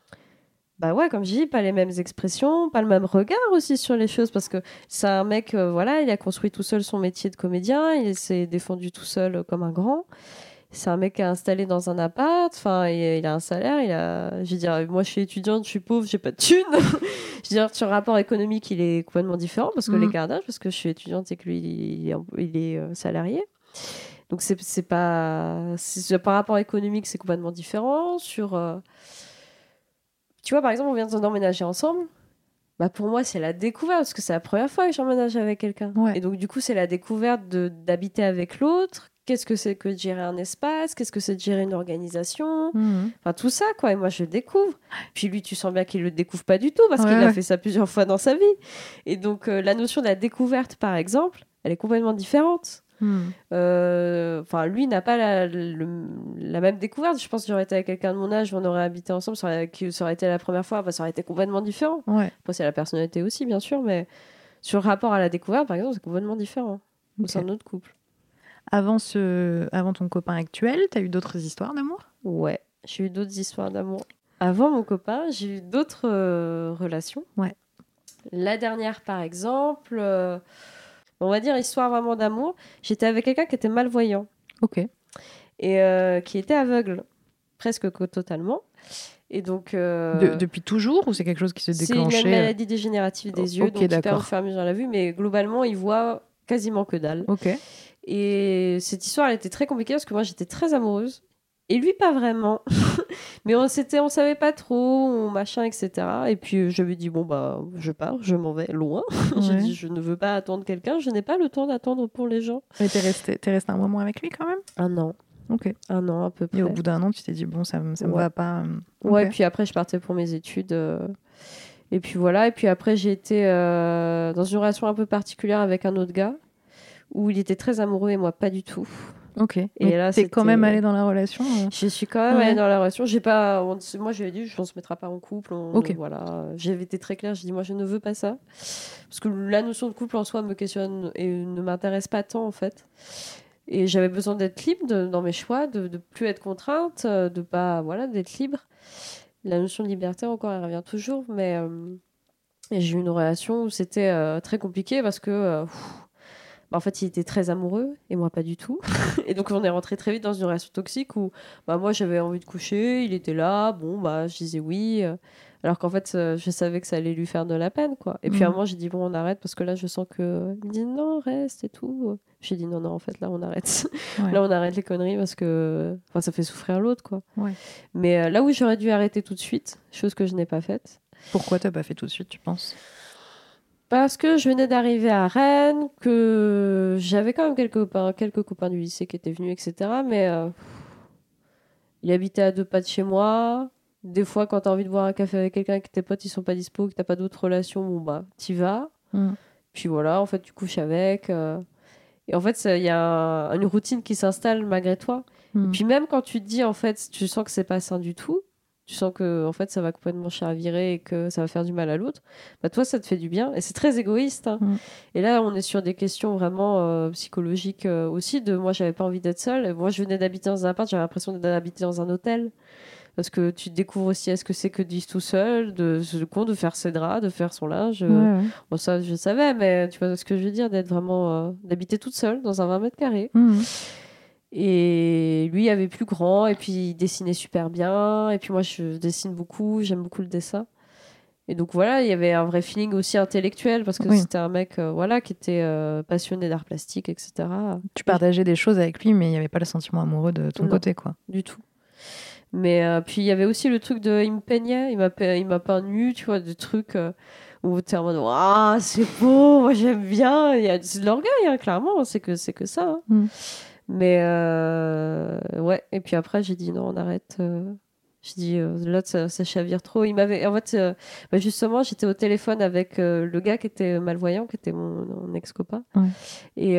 C: bah ouais, comme je dis, pas les mêmes expressions, pas le même regard aussi sur les choses, parce que c'est un mec, euh, voilà, il a construit tout seul son métier de comédien, il s'est défendu tout seul euh, comme un grand. C'est un mec qui est installé dans un appart, enfin, il, il a un salaire, il a... Je veux dire, moi je suis étudiante, je suis pauvre, j'ai pas de thunes. Je veux dire, sur le rapport économique, il est complètement différent, parce que
B: Mm.
C: l'écart d'âge, parce que je suis étudiante et que lui, il est, il est euh, salarié. Donc c'est, c'est pas... c'est- par rapport économique, c'est complètement différent. Sur... euh, Tu vois, par exemple, on vient d'emménager ensemble. Bah pour moi, c'est la découverte, parce que c'est la première fois que j'emménage avec quelqu'un.
B: Ouais.
C: Et donc, du coup, c'est la découverte de, d'habiter avec l'autre. Qu'est-ce que c'est que de gérer un espace ? Qu'est-ce que c'est de gérer une organisation ?
B: Mhm.
C: Enfin, tout ça, quoi. Et moi, je le découvre. Puis lui, tu sens bien qu'il le découvre pas du tout, parce
B: Ouais,
C: qu'il
B: ouais.
C: a fait ça plusieurs fois dans sa vie. Et donc, euh, la notion de la découverte, par exemple, elle est complètement différente.
B: Mhm.
C: Euh, Enfin, lui n'a pas la, le- la même découverte. Je pense que j'aurais été avec quelqu'un de mon âge, on aurait habité ensemble, ça aurait, que ça aurait été la première fois, bah, ça aurait été complètement différent.
B: Ouais.
C: Après, c'est la personnalité aussi, bien sûr, mais sur le rapport à la découverte, par exemple, c'est complètement différent au
B: Ok.
C: sein de notre couple.
B: Avant, ce... Avant ton copain actuel, t'as eu d'autres histoires d'amour ?
C: Ouais, j'ai eu d'autres histoires d'amour. Avant mon copain, j'ai eu d'autres euh, relations.
B: Ouais.
C: La dernière, par exemple, euh, on va dire histoire vraiment d'amour. J'étais avec quelqu'un qui était malvoyant.
B: Ok.
C: Et euh, qui était aveugle, presque que totalement. Et donc, euh,
B: De, depuis toujours ou c'est quelque chose qui se déclenchait ?
C: C'est une maladie dégénérative des yeux,
B: Ok,
C: donc qui perd
B: d'accord.
C: au fur et à mesure la vue, mais globalement, il voit quasiment que dalle.
B: Ok.
C: Et cette histoire, elle était très compliquée parce que moi, j'étais très amoureuse. Et lui, pas vraiment. Mais on s'était, on savait pas trop, on machin, et cetera. Et puis, euh, je lui ai dit, bon, bah, je pars, je m'en vais loin. J'ai
B: Ouais.
C: dit, je ne veux pas attendre quelqu'un, je n'ai pas le temps d'attendre pour les gens.
B: Mais t'es resté, t'es resté un moment avec lui quand même ?
C: Un an.
B: Ok.
C: Un an, à peu près.
B: Et au bout d'un an, tu t'es dit, bon, ça, me- ça me
C: Ouais.
B: va pas. euh,
C: Ouais,
B: ok.
C: et puis après, je partais pour mes études. euh, Et puis voilà. Et puis après, j'ai été euh, dans une relation un peu particulière avec un autre gars où il était très amoureux et moi, pas du tout.
B: Ok.
C: Et
B: Mais
C: là,
B: t'es quand
C: c'était-
B: même allée dans la relation euh
C: Je suis quand même
B: Ouais.
C: allée dans la relation. J'ai pas... on- Moi, je lui ai dit, on se mettra pas en couple. On...
B: Ok.
C: Voilà. J'avais été très claire. J'ai dit, moi, je ne veux pas ça. Parce que la notion de couple en soi me questionne et ne m'intéresse pas tant, en fait. Et j'avais besoin d'être libre de- dans mes choix, de ne plus être contrainte, euh, de pas... Voilà, d'être libre. La notion de liberté, encore, elle revient toujours. Mais euh, et j'ai eu une relation où c'était euh, très compliqué parce que... euh, pff, bah, en fait, il était très amoureux et moi pas du tout. Et donc, on est rentré très vite dans une relation toxique où bah, moi j'avais envie de coucher, il était là, bon, bah, je disais oui. euh, alors qu'en fait, euh, je savais que ça allait lui faire de la peine, quoi. Et puis à un
B: Mhm.
C: moment, j'ai dit bon, on arrête parce que là, je sens que. Il me dit non, reste et tout. J'ai dit non, non, en fait, là, on arrête.
B: Ouais.
C: Là, on arrête les conneries parce que enfin, ça fait souffrir l'autre, quoi.
B: Ouais.
C: Mais euh, là où j'aurais dû arrêter tout de suite, chose que je n'ai pas faite.
B: Pourquoi t'as pas fait tout de suite, tu penses ?
C: Parce que je venais d'arriver à Rennes, que j'avais quand même quelques copains, quelques copains du lycée qui étaient venus, et cetera. Mais euh, il habitait à deux pas de chez moi. Des fois, quand t'as envie de boire un café avec quelqu'un et que tes potes ils sont pas dispo, que t'as pas d'autres relations, bon bah t'y vas.
B: Mhm.
C: Puis voilà, en fait tu couches avec. euh. Et en fait, il y a un- une routine qui s'installe malgré toi. Et
B: Mhm.
C: puis même quand tu te dis, en fait, tu sens que c'est pas sain du tout, tu sens que en fait ça va complètement chavirer et que ça va faire du mal à l'autre, bah toi ça te fait du bien. Et c'est très égoïste, hein.
B: Mhm.
C: Et là on est sur des questions vraiment euh, psychologiques euh, aussi. De moi j'avais pas envie d'être seule. Et moi je venais d'habiter dans un appart, j'avais l'impression d'habiter dans un hôtel. Parce que tu découvres aussi à ce que c'est que de vivre tout seul, de, de, con, de faire ses draps, de faire son linge.
B: Ouais, ouais.
C: Bon, ça, je savais, mais tu vois ce que je veux dire, d'être vraiment. euh, d'habiter toute seule dans un vingt mètres carrés.
B: Mhm.
C: Et lui, il avait plus grand, et puis il dessinait super bien. Et puis moi, je dessine beaucoup, j'aime beaucoup le dessin. Et donc voilà, il y avait un vrai feeling aussi intellectuel, parce que
B: Oui.
C: c'était un mec euh, voilà, qui était euh, passionné d'art plastique, et cetera.
B: Tu partageais des choses avec lui, mais il n'y avait pas le sentiment amoureux de ton
C: Non.
B: côté, quoi.
C: Du tout. Mais euh, puis il y avait aussi le truc de. Il me peignait, il m'a, pe- il m'a peint nu, tu vois, des trucs euh, où t'es en mode waouh, c'est beau, moi j'aime bien. Il y a c'est de l'orgueil, hein, clairement, c'est que, c'est que ça. Hein.
B: Mm.
C: Mais euh, ouais, et puis après j'ai dit non, on arrête. euh. J'ai dit euh, là, ça, ça chavire trop. Il m'avait. En fait, euh, bah, justement, j'étais au téléphone avec euh, le gars qui était malvoyant, qui était mon, mon ex-copain.
B: Ouais.
C: Et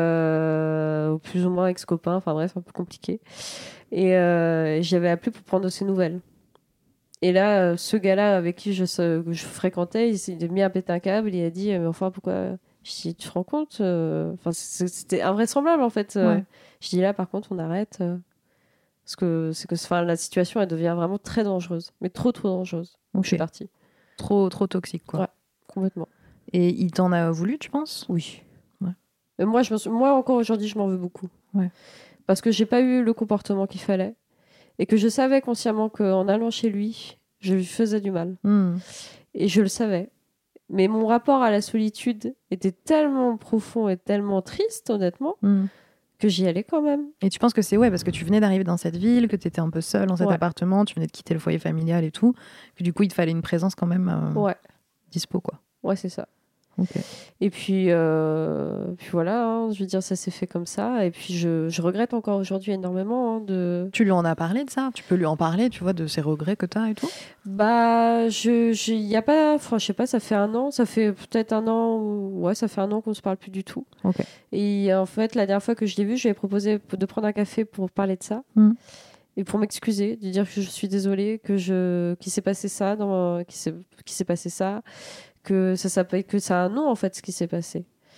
C: euh, plus ou moins ex-copain, enfin bref, un peu compliqué. Et euh, j'avais appelé pour prendre de ses nouvelles. Et là, euh, ce gars-là avec qui je, se- que je fréquentais, il s'est mis à péter un câble. Il a dit, euh, mais enfin, pourquoi... Je dis, tu te rends compte euh, Enfin, c'est- c'était invraisemblable, en fait. Euh,
B: Ouais.
C: Je dis, là, par contre, on arrête. euh, Parce que, c'est que enfin, la situation, elle devient vraiment très dangereuse. Mais trop, trop dangereuse. Donc, je suis
B: Ok.
C: partie.
B: Trop, trop toxique, quoi.
C: Ouais. Complètement.
B: Et il t'en a voulu, tu penses ?
C: Oui.
B: Ouais.
C: Mais moi, je me suis- moi, encore aujourd'hui, je m'en veux beaucoup.
B: Ouais.
C: Parce que j'ai pas eu le comportement qu'il fallait. Et que je savais consciemment qu'en allant chez lui, je lui faisais du mal.
B: Mm.
C: Et je le savais. Mais mon rapport à la solitude était tellement profond et tellement triste, honnêtement,
B: Mm.
C: que j'y allais quand même.
B: Et tu penses que c'est ouais, parce que tu venais d'arriver dans cette ville, que tu étais un peu seule dans cet
C: Ouais.
B: appartement, tu venais de quitter le foyer familial et tout, que du coup, il te fallait une présence quand même euh,
C: Ouais,
B: dispo, quoi.
C: ouais, c'est ça.
B: Ok.
C: Et puis, euh, puis voilà, hein, je veux dire, ça s'est fait comme ça. Et puis, je, je regrette encore aujourd'hui énormément hein, de...
B: Tu lui en as parlé de ça ? Tu peux lui en parler, tu vois, de ces regrets que tu as et tout ?
C: Bah, je, je, y a pas, enfin, je sais pas, ça fait un an, ça fait peut-être un an, ou- ouais, ça fait un an qu'on se parle plus du tout.
B: Ok.
C: Et en fait, la dernière fois que je l'ai vu, je lui ai proposé de prendre un café pour parler de ça.
B: Mm.
C: Et pour m'excuser, de dire que je suis désolée, que je, qu'il s'est passé ça, dans, qu'il s'est, qu'il s'est passé ça, que ça s'appelle, que ça a un nom en fait, ce qui s'est passé.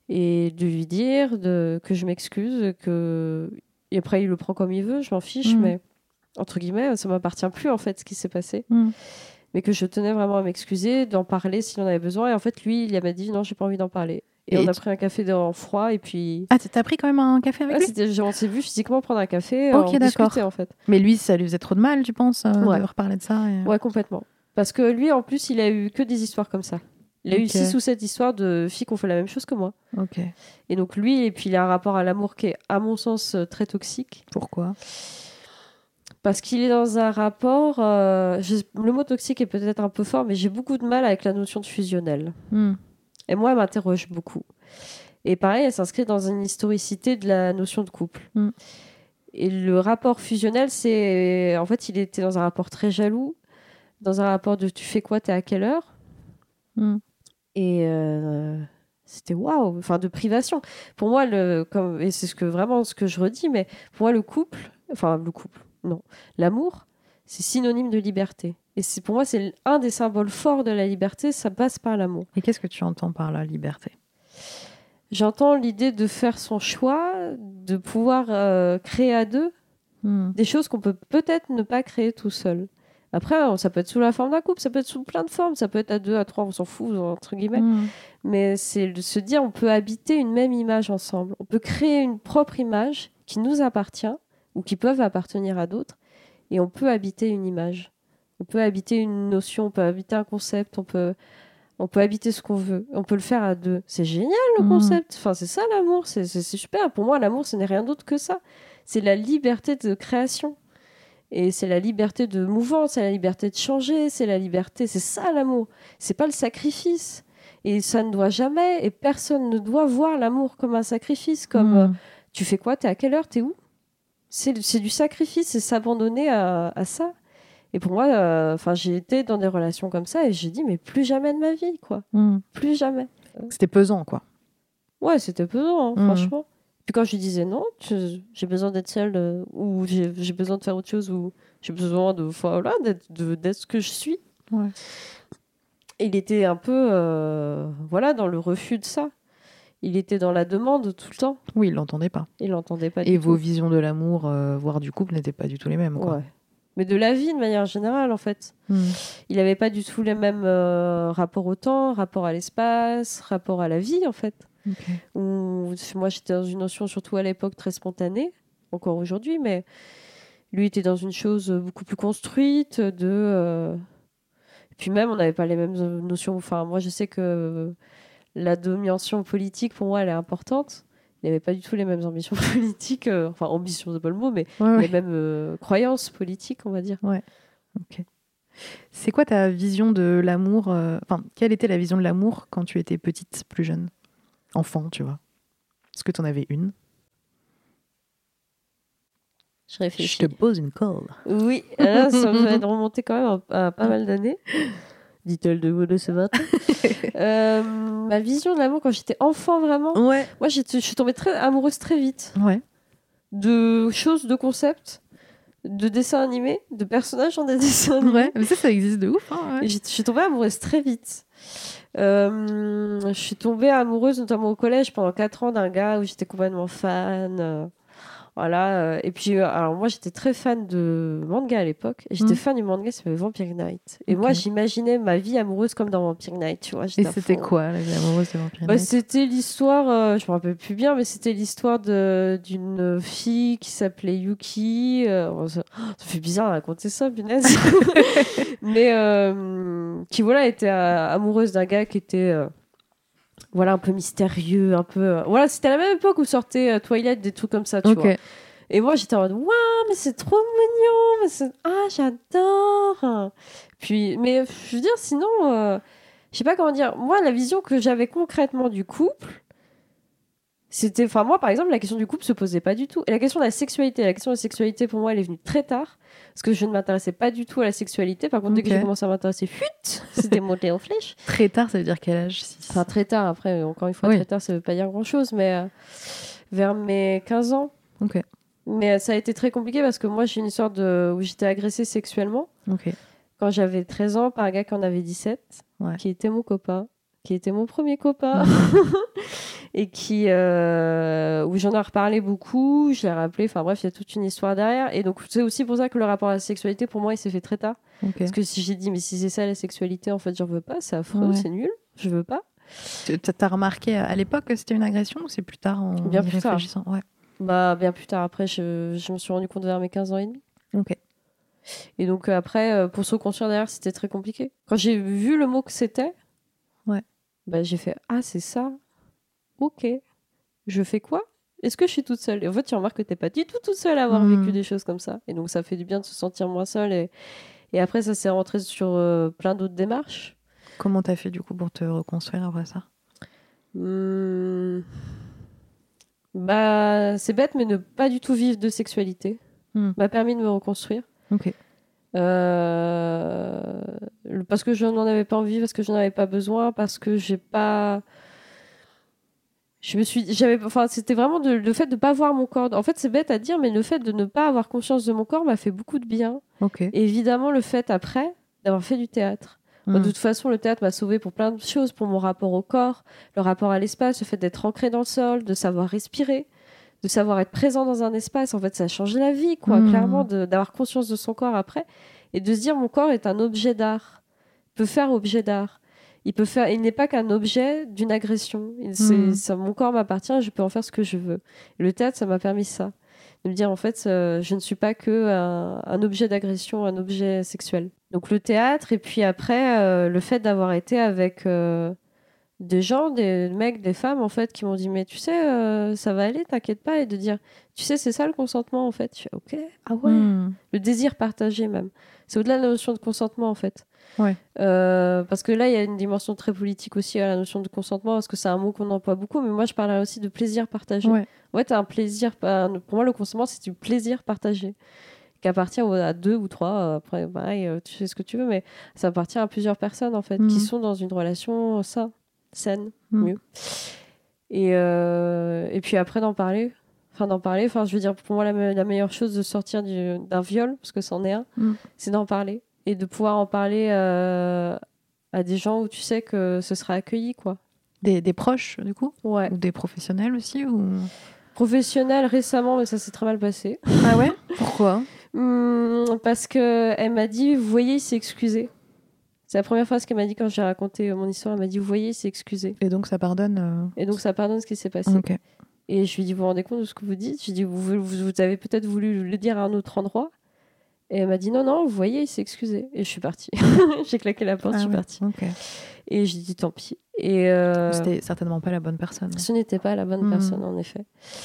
C: et de lui dire de, que je m'excuse, que... et après il le prend comme il veut, je m'en fiche, mmh. mais entre guillemets, ça m'appartient plus en fait ce qui s'est passé. Mmh. Mais que je tenais vraiment à m'excuser, d'en parler s'il en avait besoin. Et en fait, lui, il m'a dit non, j'ai pas envie d'en parler. Et, et on a pris un café en froid et puis...
B: Ah, t'as pris quand même un café avec
C: ouais,
B: lui?
C: On s'est vu physiquement prendre un café,
B: okay,
C: on discutait en fait.
B: Mais lui, ça lui faisait trop de mal, tu penses, euh, ouais. de reparler de ça et...
C: Ouais, complètement. Parce que lui, en plus, il a eu que des histoires comme ça. Il a okay. eu six ou sept histoires de filles qui ont fait la même chose que moi.
B: Ok.
C: Et donc lui, et puis il a un rapport à l'amour qui est, à mon sens, très toxique.
B: Pourquoi?
C: Parce qu'il est dans un rapport... Euh, je, le mot toxique est peut-être un peu fort, mais j'ai beaucoup de mal avec la notion de fusionnel. Mm. Et moi, elle m'interroge beaucoup. Et pareil, elle s'inscrit dans une historicité de la notion de couple. Mm. Et le rapport fusionnel, c'est... En fait, il était dans un rapport très jaloux, dans un rapport de tu fais quoi, t'es à quelle heure mm. Et euh, c'était waouh, enfin de privation. Pour moi, le, comme, et c'est ce que, vraiment ce que je redis, mais pour moi, le couple, enfin le couple, non, l'amour, c'est synonyme de liberté. Et c'est, pour moi, c'est un des symboles forts de la liberté, ça passe par l'amour.
B: Et qu'est-ce que tu entends par la liberté ?
C: J'entends l'idée de faire son choix, de pouvoir euh, créer à deux mm. des choses qu'on peut peut-être ne pas créer tout seul. Après, ça peut être sous la forme d'un couple, ça peut être sous plein de formes, ça peut être à deux, à trois, on s'en fout, entre guillemets. Mm. Mais c'est de se dire, on peut habiter une même image ensemble. On peut créer une propre image qui nous appartient ou qui peuvent appartenir à d'autres. Et on peut habiter une image. On peut habiter une notion, on peut habiter un concept, on peut, on peut habiter ce qu'on veut. On peut le faire à deux. C'est génial, le mmh. concept. Enfin, c'est ça, l'amour. C'est, c'est, c'est super. Pour moi, l'amour, ce n'est rien d'autre que ça. C'est la liberté de création. Et c'est la liberté de mouvance, c'est la liberté de changer, c'est la liberté... C'est ça, l'amour. C'est pas le sacrifice. Et ça ne doit jamais... Et personne ne doit voir l'amour comme un sacrifice, comme... Mmh. Euh, tu fais quoi ? T'es à quelle heure ? T'es où ? C'est, c'est du sacrifice, c'est s'abandonner à, à ça. Et pour moi, euh, j'ai été dans des relations comme ça et j'ai dit, mais plus jamais de ma vie, quoi. Mm. Plus jamais.
B: C'était pesant, quoi.
C: Ouais, c'était pesant, hein, mm. franchement. Puis quand je lui disais non, tu, j'ai besoin d'être seule, euh, ou j'ai, j'ai besoin de faire autre chose, ou j'ai besoin de, voilà, d'être, de, d'être ce que je suis. Ouais. Il était un peu euh, voilà, dans le refus de ça. Il était dans la demande tout le temps.
B: Oui, il l'entendait pas.
C: Il l'entendait pas.
B: Et
C: du
B: vos
C: tout.
B: visions de l'amour, euh, voire du couple, n'étaient pas du tout les mêmes, quoi.
C: Ouais. Mais de la vie de manière générale, en fait. Mm. Il n'avait pas du tout les mêmes euh, rapports au temps, rapport à l'espace, rapport à la vie, en fait. Okay. Où, moi, j'étais dans une notion, surtout à l'époque, très spontanée, encore aujourd'hui, mais lui était dans une chose beaucoup plus construite, de... Euh... Et puis même, on n'avait pas les mêmes notions. Enfin, moi, je sais que la domination politique, pour moi, elle est importante. Il n'avait pas du tout les mêmes ambitions politiques, euh, enfin ambitions c'est pas le mot, mais ouais, ouais. les mêmes euh, croyances politiques, on va dire.
B: Ouais. Ok. C'est quoi ta vision de l'amour euh... Enfin, quelle était la vision de l'amour quand tu étais petite, plus jeune, enfant, tu vois ? Est-ce que tu en avais une ?
C: Je réfléchis.
B: Je te pose une colle.
C: Oui, là, ça me fait remonter quand même à, à pas mal d'années. Dit-elle de de ce matin. euh, ma vision de l'amour quand j'étais enfant, vraiment.
B: Ouais.
C: Moi, je suis tombée très amoureuse très vite.
B: Ouais.
C: De choses, de concepts, de dessins animés, de personnages dans des dessins animés.
B: Ouais, mais ça, ça existe de ouf. Hein, ouais.
C: Je suis tombée amoureuse très vite. Euh, je suis tombée amoureuse, notamment au collège, pendant quatre ans, d'un gars où j'étais complètement fan. Euh, Voilà, et puis alors moi j'étais très fan de manga à l'époque, et j'étais mmh. fan du manga qui s'appelait Vampire Knight. Et okay. moi j'imaginais ma vie amoureuse comme dans Vampire Knight, tu vois.
B: Et c'était fond. Quoi la vie amoureuse de Vampire Knight ?
C: Bah, c'était l'histoire, euh, je me rappelle plus bien, mais c'était l'histoire de, d'une fille qui s'appelait Yuki. Euh, ça, ça fait bizarre de raconter ça, punaise. mais euh, qui voilà était euh, amoureuse d'un gars qui était... Euh, voilà, un peu mystérieux, un peu... Euh... Voilà, c'était à la même époque où sortait euh, Twilight, des trucs comme ça, tu okay. vois. Et moi, j'étais en mode, waouh, mais c'est trop mignon, mais c'est... ah, j'adore. Puis, mais je veux dire, sinon, euh, je sais pas comment dire. Moi, la vision que j'avais concrètement du couple, c'était... Enfin, moi, par exemple, la question du couple se posait pas du tout. Et la question de la sexualité, la question de la sexualité, pour moi, elle est venue très tard. Parce que je ne m'intéressais pas du tout à la sexualité. Par contre, okay. dès que j'ai commencé à m'intéresser, fuite, c'était monté en flèche.
B: Très tard, ça veut dire quel âge ?
C: Enfin, très tard. Après, encore une fois, oui. très tard, ça veut pas dire grand-chose. Mais euh, vers mes quinze ans.
B: Okay.
C: Mais euh, ça a été très compliqué parce que moi, j'ai une histoire de... où j'étais agressée sexuellement.
B: Okay.
C: Quand j'avais treize ans, par un gars qui en avait dix-sept. Ouais. Qui était mon copain. Qui était mon premier copain. et qui, euh, où j'en ai reparlé beaucoup, je l'ai rappelé, enfin bref, il y a toute une histoire derrière. Et donc, c'est aussi pour ça que le rapport à la sexualité, pour moi, il s'est fait très tard.
B: Okay.
C: Parce que si j'ai dit, mais si c'est ça la sexualité, en fait, j'en veux pas, c'est affreux, ouais. c'est nul, je veux pas.
B: Tu as remarqué à l'époque que c'était une agression ou c'est plus tard en
C: bien
B: y
C: plus
B: réfléchissant
C: tard.
B: Ouais.
C: Bah, bien plus tard. Après, je, je me suis rendu compte vers mes quinze ans et demi.
B: Ok.
C: Et donc, après, pour se reconstruire derrière, c'était très compliqué. Quand j'ai vu le mot que c'était,
B: ouais.
C: bah, j'ai fait, ah, c'est ça. Ok. Je fais quoi? Est-ce que je suis toute seule? Et en fait, tu remarques que t'es pas du tout toute seule à avoir mmh. vécu des choses comme ça. Et donc, ça fait du bien de se sentir moins seule. Et, et après, ça s'est rentré sur euh, plein d'autres démarches.
B: Comment t'as fait, du coup, pour te reconstruire après ça?
C: mmh... Bah, c'est bête, mais ne pas du tout vivre de sexualité mmh. m'a permis de me reconstruire.
B: Ok.
C: Euh... Parce que je n'en avais pas envie, parce que je n'en avais pas besoin, parce que j'ai pas... Je me suis, j'avais, enfin, c'était vraiment de, le fait de ne pas voir mon corps. En fait, c'est bête à dire, mais le fait de ne pas avoir conscience de mon corps m'a fait beaucoup de bien.
B: Okay.
C: Et évidemment, le fait après d'avoir fait du théâtre. Mmh. Bon, de toute façon, le théâtre m'a sauvée pour plein de choses, pour mon rapport au corps, le rapport à l'espace, le fait d'être ancré dans le sol, de savoir respirer, de savoir être présent dans un espace. En fait, ça a changé la vie, quoi, mmh. clairement, de, d'avoir conscience de son corps après et de se dire mon corps est un objet d'art, peut faire objet d'art. Il peut faire, il n'est pas qu'un objet d'une agression. C'est, mmh. ça, mon corps m'appartient, je peux en faire ce que je veux. Et le théâtre, ça m'a permis ça, de me dire en fait, euh, je ne suis pas que un, un objet d'agression, un objet sexuel. Donc le théâtre, et puis après euh, le fait d'avoir été avec euh, des gens, des mecs, des femmes en fait, qui m'ont dit mais tu sais, euh, ça va aller, t'inquiète pas, et de dire tu sais, c'est ça le consentement en fait. Je fais ok, ah ouais, mmh. le désir partagé même. C'est au-delà de la notion de consentement en fait.
B: Ouais.
C: Euh, parce que là, il y a une dimension très politique aussi à la notion de consentement, parce que c'est un mot qu'on emploie beaucoup, mais moi, je parlerais aussi de plaisir partagé.
B: Ouais.
C: Ouais, t'as un plaisir. Pour moi, le consentement, c'est du plaisir partagé, qui appartient à deux ou trois. Après, pareil, tu sais ce que tu veux, mais ça appartient à plusieurs personnes, en fait, mmh. qui sont dans une relation ça, saine, mmh. mieux. Et, euh, et puis après, d'en parler. Enfin, d'en parler. Enfin, je veux dire, pour moi, la, me- la meilleure chose de sortir du, d'un viol, parce que c'en est un, mmh. c'est d'en parler. Et de pouvoir en parler euh, à des gens où tu sais que ce sera accueilli, quoi.
B: Des, des proches, du coup?
C: Ouais.
B: Ou des professionnels aussi ou...
C: Professionnels récemment, mais ça s'est très mal passé.
B: Ah ouais? Pourquoi?
C: Hum, parce qu'elle m'a dit, vous voyez, il s'est excusé. C'est la première phrase qu'elle m'a dit quand j'ai raconté mon histoire. Elle m'a dit, vous voyez, il s'est excusé.
B: Et donc ça pardonne euh...
C: Et donc ça pardonne ce qui s'est passé.
B: Okay.
C: Et je lui dis, vous vous rendez compte de ce que vous dites? Je lui dis, vous, vous, vous avez peut-être voulu le dire à un autre endroit. Et elle m'a dit non, non, vous voyez, il s'est excusé. Et je suis partie. J'ai claqué la porte, ah je suis
B: ouais,
C: partie.
B: Okay.
C: Et j'ai dit tant pis. Et euh...
B: C'était certainement pas la bonne personne.
C: Ce n'était pas la bonne
B: mmh.
C: personne, en effet.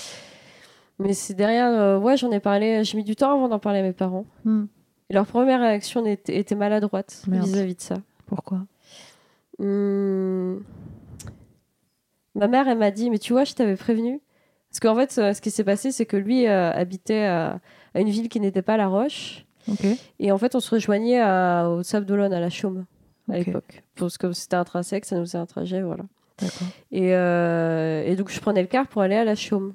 C: Mais c'est derrière, euh, ouais, j'en ai parlé, j'ai mis du temps avant d'en parler à mes parents. Mmh. Et leur première réaction était, était maladroite Merde. vis-à-vis de ça.
B: Pourquoi?
C: mmh... Ma mère, elle m'a dit, mais tu vois, je t'avais prévenu. Parce qu'en fait, ce qui s'est passé, c'est que lui euh, habitait à, à une ville qui n'était pas La Roche.
B: Okay.
C: Et en fait, on se rejoignait à, au Sable d'Olonne, à la Chaume, à
B: okay.
C: l'époque. Parce que c'était intrinsèque, ça nous faisait un trajet, voilà.
B: D'accord.
C: Et, euh, et donc, je prenais le car pour aller à la Chaume.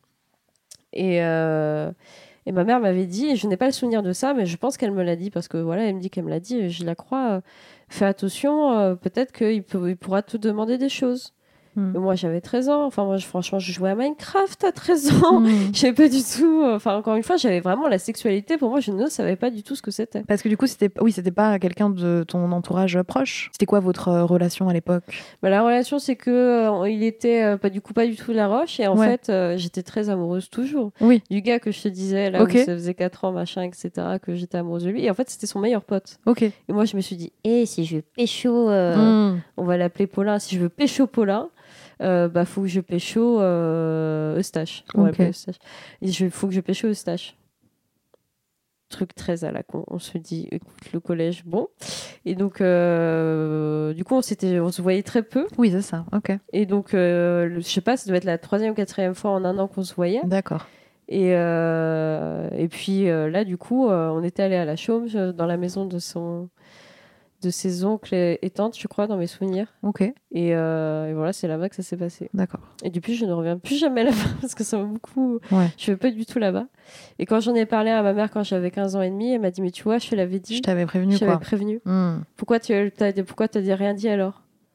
C: Et, euh, et ma mère m'avait dit, et je n'ai pas le souvenir de ça, mais je pense qu'elle me l'a dit, parce que voilà, elle me dit qu'elle me l'a dit, et je la crois. Euh, fais attention, euh, peut-être qu'il peut, il pourra te demander des choses. Mmh. Moi, j'avais treize ans. Enfin, moi, je, franchement, je jouais à Minecraft à treize ans. Mmh. Je savais pas du tout. Enfin, encore une fois, j'avais vraiment la sexualité. Pour moi, je ne savais pas du tout ce que c'était.
B: Parce que du coup, c'était, oui, c'était pas quelqu'un de ton entourage proche. C'était quoi votre relation à l'époque?
C: Bah, la relation, c'est que euh, il était euh, pas du coup pas du tout de La Roche. Et en ouais. fait, euh, j'étais très amoureuse toujours.
B: Oui.
C: Du gars que je te disais là
B: okay.
C: où ça faisait quatre ans, machin, et cetera, que j'étais amoureuse de lui. Et en fait, c'était son meilleur pote.
B: Ok.
C: Et moi, je me suis dit, hé, hey, si je veux pécho, euh, mmh. on va l'appeler Paulin. Si je veux pécho Paulin. Euh, bah faut que je pécho euh, Eustache.
B: Okay.
C: Eustache. Il faut que je pécho Eustache. Truc très à la con. On se dit, écoute, le collège, bon. Et donc, euh, du coup, on, s'était, on se voyait très peu.
B: Oui, c'est ça, ok.
C: Et donc, euh, le, je sais pas, ça doit être la troisième ou quatrième fois en un an qu'on se voyait.
B: D'accord.
C: Et, euh, et puis euh, là, du coup, euh, on était allé à la Chaume, dans la maison de son... de ses oncles et tantes, je crois, dans mes souvenirs.
B: Ok.
C: Et, euh, et voilà, c'est là-bas que ça s'est passé.
B: D'accord.
C: Et depuis, je ne reviens plus jamais là-bas parce que ça m'a beaucoup...
B: Ouais.
C: Je ne vais pas du tout là-bas. Et quand j'en ai parlé à ma mère quand j'avais quinze ans et demi, elle m'a dit, mais tu vois, je te l'avais dit.
B: Je t'avais prévenu,
C: je
B: quoi.
C: Je t'avais prévenu. Mm. Pourquoi tu n'as pourquoi t'as rien dit alors?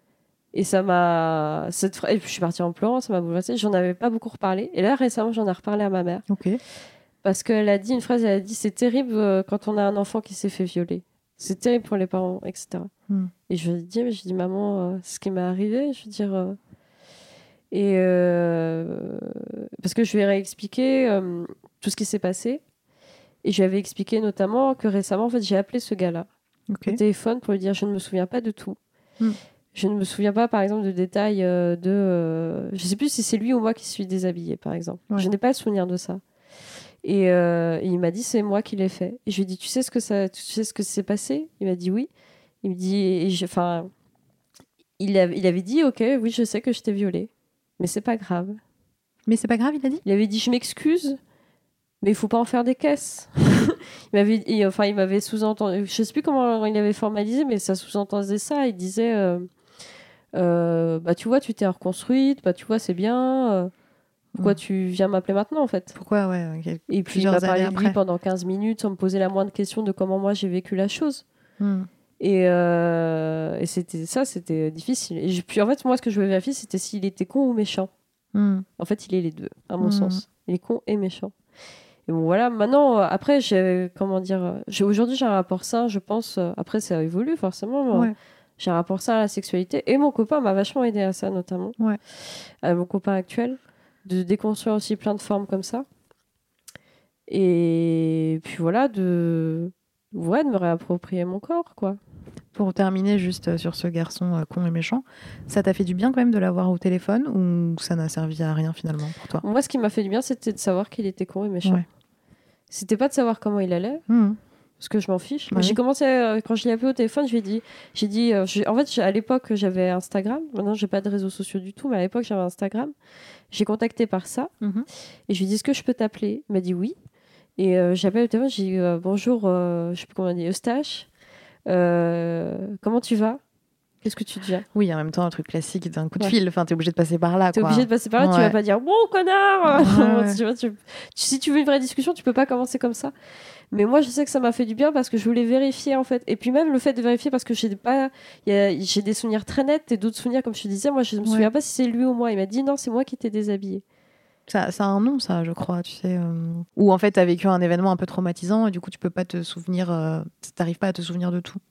C: Et ça m'a. Cette fra- Et puis je suis partie en pleurant, ça m'a bouleversée. J'en avais pas beaucoup reparlé. Et là, récemment, j'en ai reparlé à ma mère.
B: Ok.
C: Parce qu'elle a dit une phrase, elle a dit c'est terrible euh, quand on a un enfant qui s'est fait violer. C'est terrible pour les parents, et cetera.
B: Mm.
C: Et je lui ai dit, mais je dis maman, euh, c'est ce qui m'est arrivé. Je veux dire. euh, Et euh, parce que je lui ai réexpliqué euh, tout ce qui s'est passé. Et je lui avais expliqué notamment que récemment, en fait, j'ai appelé ce gars-là
B: Ok.
C: au téléphone pour lui dire je ne me souviens pas de tout.
B: Mm.
C: Je ne me souviens pas, par exemple, de détails euh, de. Euh, je sais plus si c'est lui ou moi qui suis déshabillée, par exemple.
B: Ouais.
C: Je n'ai pas le souvenir de ça. Et, euh, et il m'a dit c'est moi qui l'ai fait. Et je lui ai dit tu sais ce que ça, tu sais ce que s'est passé? Il m'a dit oui. Il me dit, et je- enfin, il, av- il avait dit ok, oui, je sais que je t'ai violée, mais c'est pas grave.
B: Mais c'est pas grave, il a dit.
C: Il avait dit je m'excuse, mais il faut pas en faire des caisses. il m'avait, et, enfin, il m'avait sous-entendu. Je sais plus comment il avait formalisé, mais ça sous-entendait ça. Il disait, euh, euh, bah tu vois, tu t'es reconstruite, bah tu vois, c'est bien. euh, pourquoi
B: Mm.
C: tu viens m'appeler maintenant en fait?
B: Pourquoi, ouais. ok.
C: Et puis il
B: Plusieurs
C: m'a parlé
B: années
C: de lui
B: après.
C: pendant quinze minutes sans me poser la moindre question de comment moi j'ai vécu la chose.
B: Mm.
C: Et, euh, et c'était ça, c'était difficile. Et je- puis en fait, moi, ce que je voulais vérifier, c'était s'il était con ou méchant.
B: Mm.
C: En fait, il est les deux, à mon
B: Mm.
C: sens. Il est con et méchant. Et bon, voilà. Maintenant, euh, après, j'ai, comment dire, euh, j'ai, aujourd'hui, j'ai un rapport sain, je pense. euh, Après, ça évolue forcément. mais, euh,
B: Ouais.
C: J'ai un rapport sain à la sexualité. Et mon copain m'a vachement aidé à ça, notamment.
B: Ouais.
C: À mon copain actuel. De déconstruire aussi plein de formes comme ça. Et puis voilà, de, ouais, de me réapproprier mon corps, quoi.
B: Pour terminer juste sur ce garçon euh, con et méchant, ça t'a fait du bien quand même de l'avoir au téléphone ou ça n'a servi à rien finalement pour toi?
C: Moi, ce qui m'a fait du bien, c'était de savoir qu'il était con et méchant.
B: Ouais.
C: C'était pas de savoir comment il allait,
B: Mm.
C: parce que je m'en fiche.
B: Bah
C: J'ai
B: oui.
C: commencé, euh, quand je l'ai appelé au téléphone, je lui ai dit, j'ai dit, euh, j'ai- en fait, j'ai- à l'époque, j'avais Instagram. Maintenant, j'ai pas de réseaux sociaux du tout, mais à l'époque, j'avais Instagram. J'ai contacté par ça,
B: Mhm.
C: et je lui ai dit, est-ce que je peux t'appeler? Il m'a dit oui. Et euh, j'appelle au téléphone, j'ai dit, euh, bonjour, euh, je sais plus comment on dit, Eustache, euh, comment tu vas? Qu'est-ce que tu deviens?
B: Oui, en même temps, un truc classique d'un coup de
C: Ouais.
B: fil. Enfin, t'es obligé de passer par là.
C: T'es
B: quoi.
C: obligé de passer par là, tu
B: Ouais.
C: vas pas dire bon connard.
B: Ouais, ouais.
C: Tu vois, tu- tu- si tu veux une vraie discussion, tu peux pas commencer comme ça. Mais moi, je sais que ça m'a fait du bien parce que je voulais vérifier en fait. Et puis même le fait de vérifier parce que j'ai pas, il y a- j'ai des souvenirs très nets et d'autres souvenirs comme je te disais. Moi, je me
B: Ouais.
C: souviens pas si c'est lui ou moi. Il m'a dit non, c'est moi qui t'ai déshabillée.
B: Ça, ça a un nom, ça, je crois, tu sais. euh, Ou en fait, t'as vécu un événement un peu traumatisant et du coup, tu peux pas te souvenir, euh, t'arrives pas à te souvenir de tout.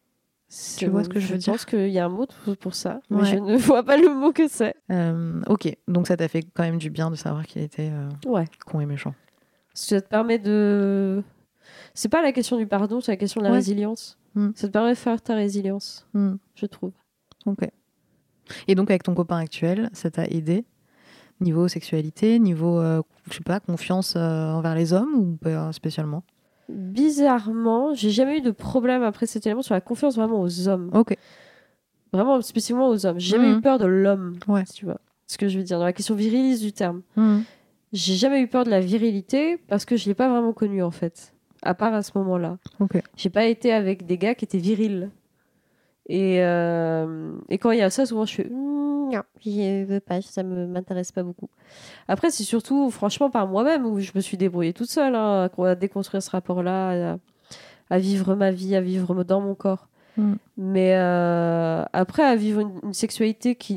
B: Tu vois ce que je veux dire?
C: Je pense qu'il y a un mot pour, pour ça, mais
B: Ouais.
C: je ne vois pas le mot que c'est.
B: Euh, ok, donc ça t'a fait quand même du bien de savoir qu'il était euh,
C: Ouais.
B: con et méchant.
C: Ça te permet de. C'est pas la question du pardon, c'est la question de la
B: Ouais.
C: résilience.
B: Mm.
C: Ça te permet de faire ta résilience,
B: Hmm,
C: je trouve.
B: ok. Et donc, avec ton copain actuel, ça t'a aidé niveau sexualité, niveau, euh, je sais pas, confiance euh, envers les hommes ou pas spécialement?
C: Bizarrement, j'ai jamais eu de problème après cet élément sur la confiance vraiment aux hommes.
B: Ok.
C: Vraiment spécifiquement aux hommes. J'ai jamais
B: Mhm.
C: eu peur de l'homme,
B: Ouais.
C: si tu vois. Ce que je veux dire, dans la question viriliste du terme.
B: Hmm,
C: J'ai jamais eu peur de la virilité parce que je l'ai pas vraiment connue en fait. À part à ce moment-là.
B: ok.
C: J'ai pas été avec des gars qui étaient virils. Et, euh, et quand il y a ça, souvent je fais Hmm, non, je veux pas, ça me m'intéresse pas beaucoup. Après, c'est surtout, franchement, par moi-même où je me suis débrouillée toute seule hein, à déconstruire ce rapport-là, à, à vivre ma vie, à vivre dans mon corps.
B: Hmm.
C: Mais euh, après, à vivre une, une sexualité qui,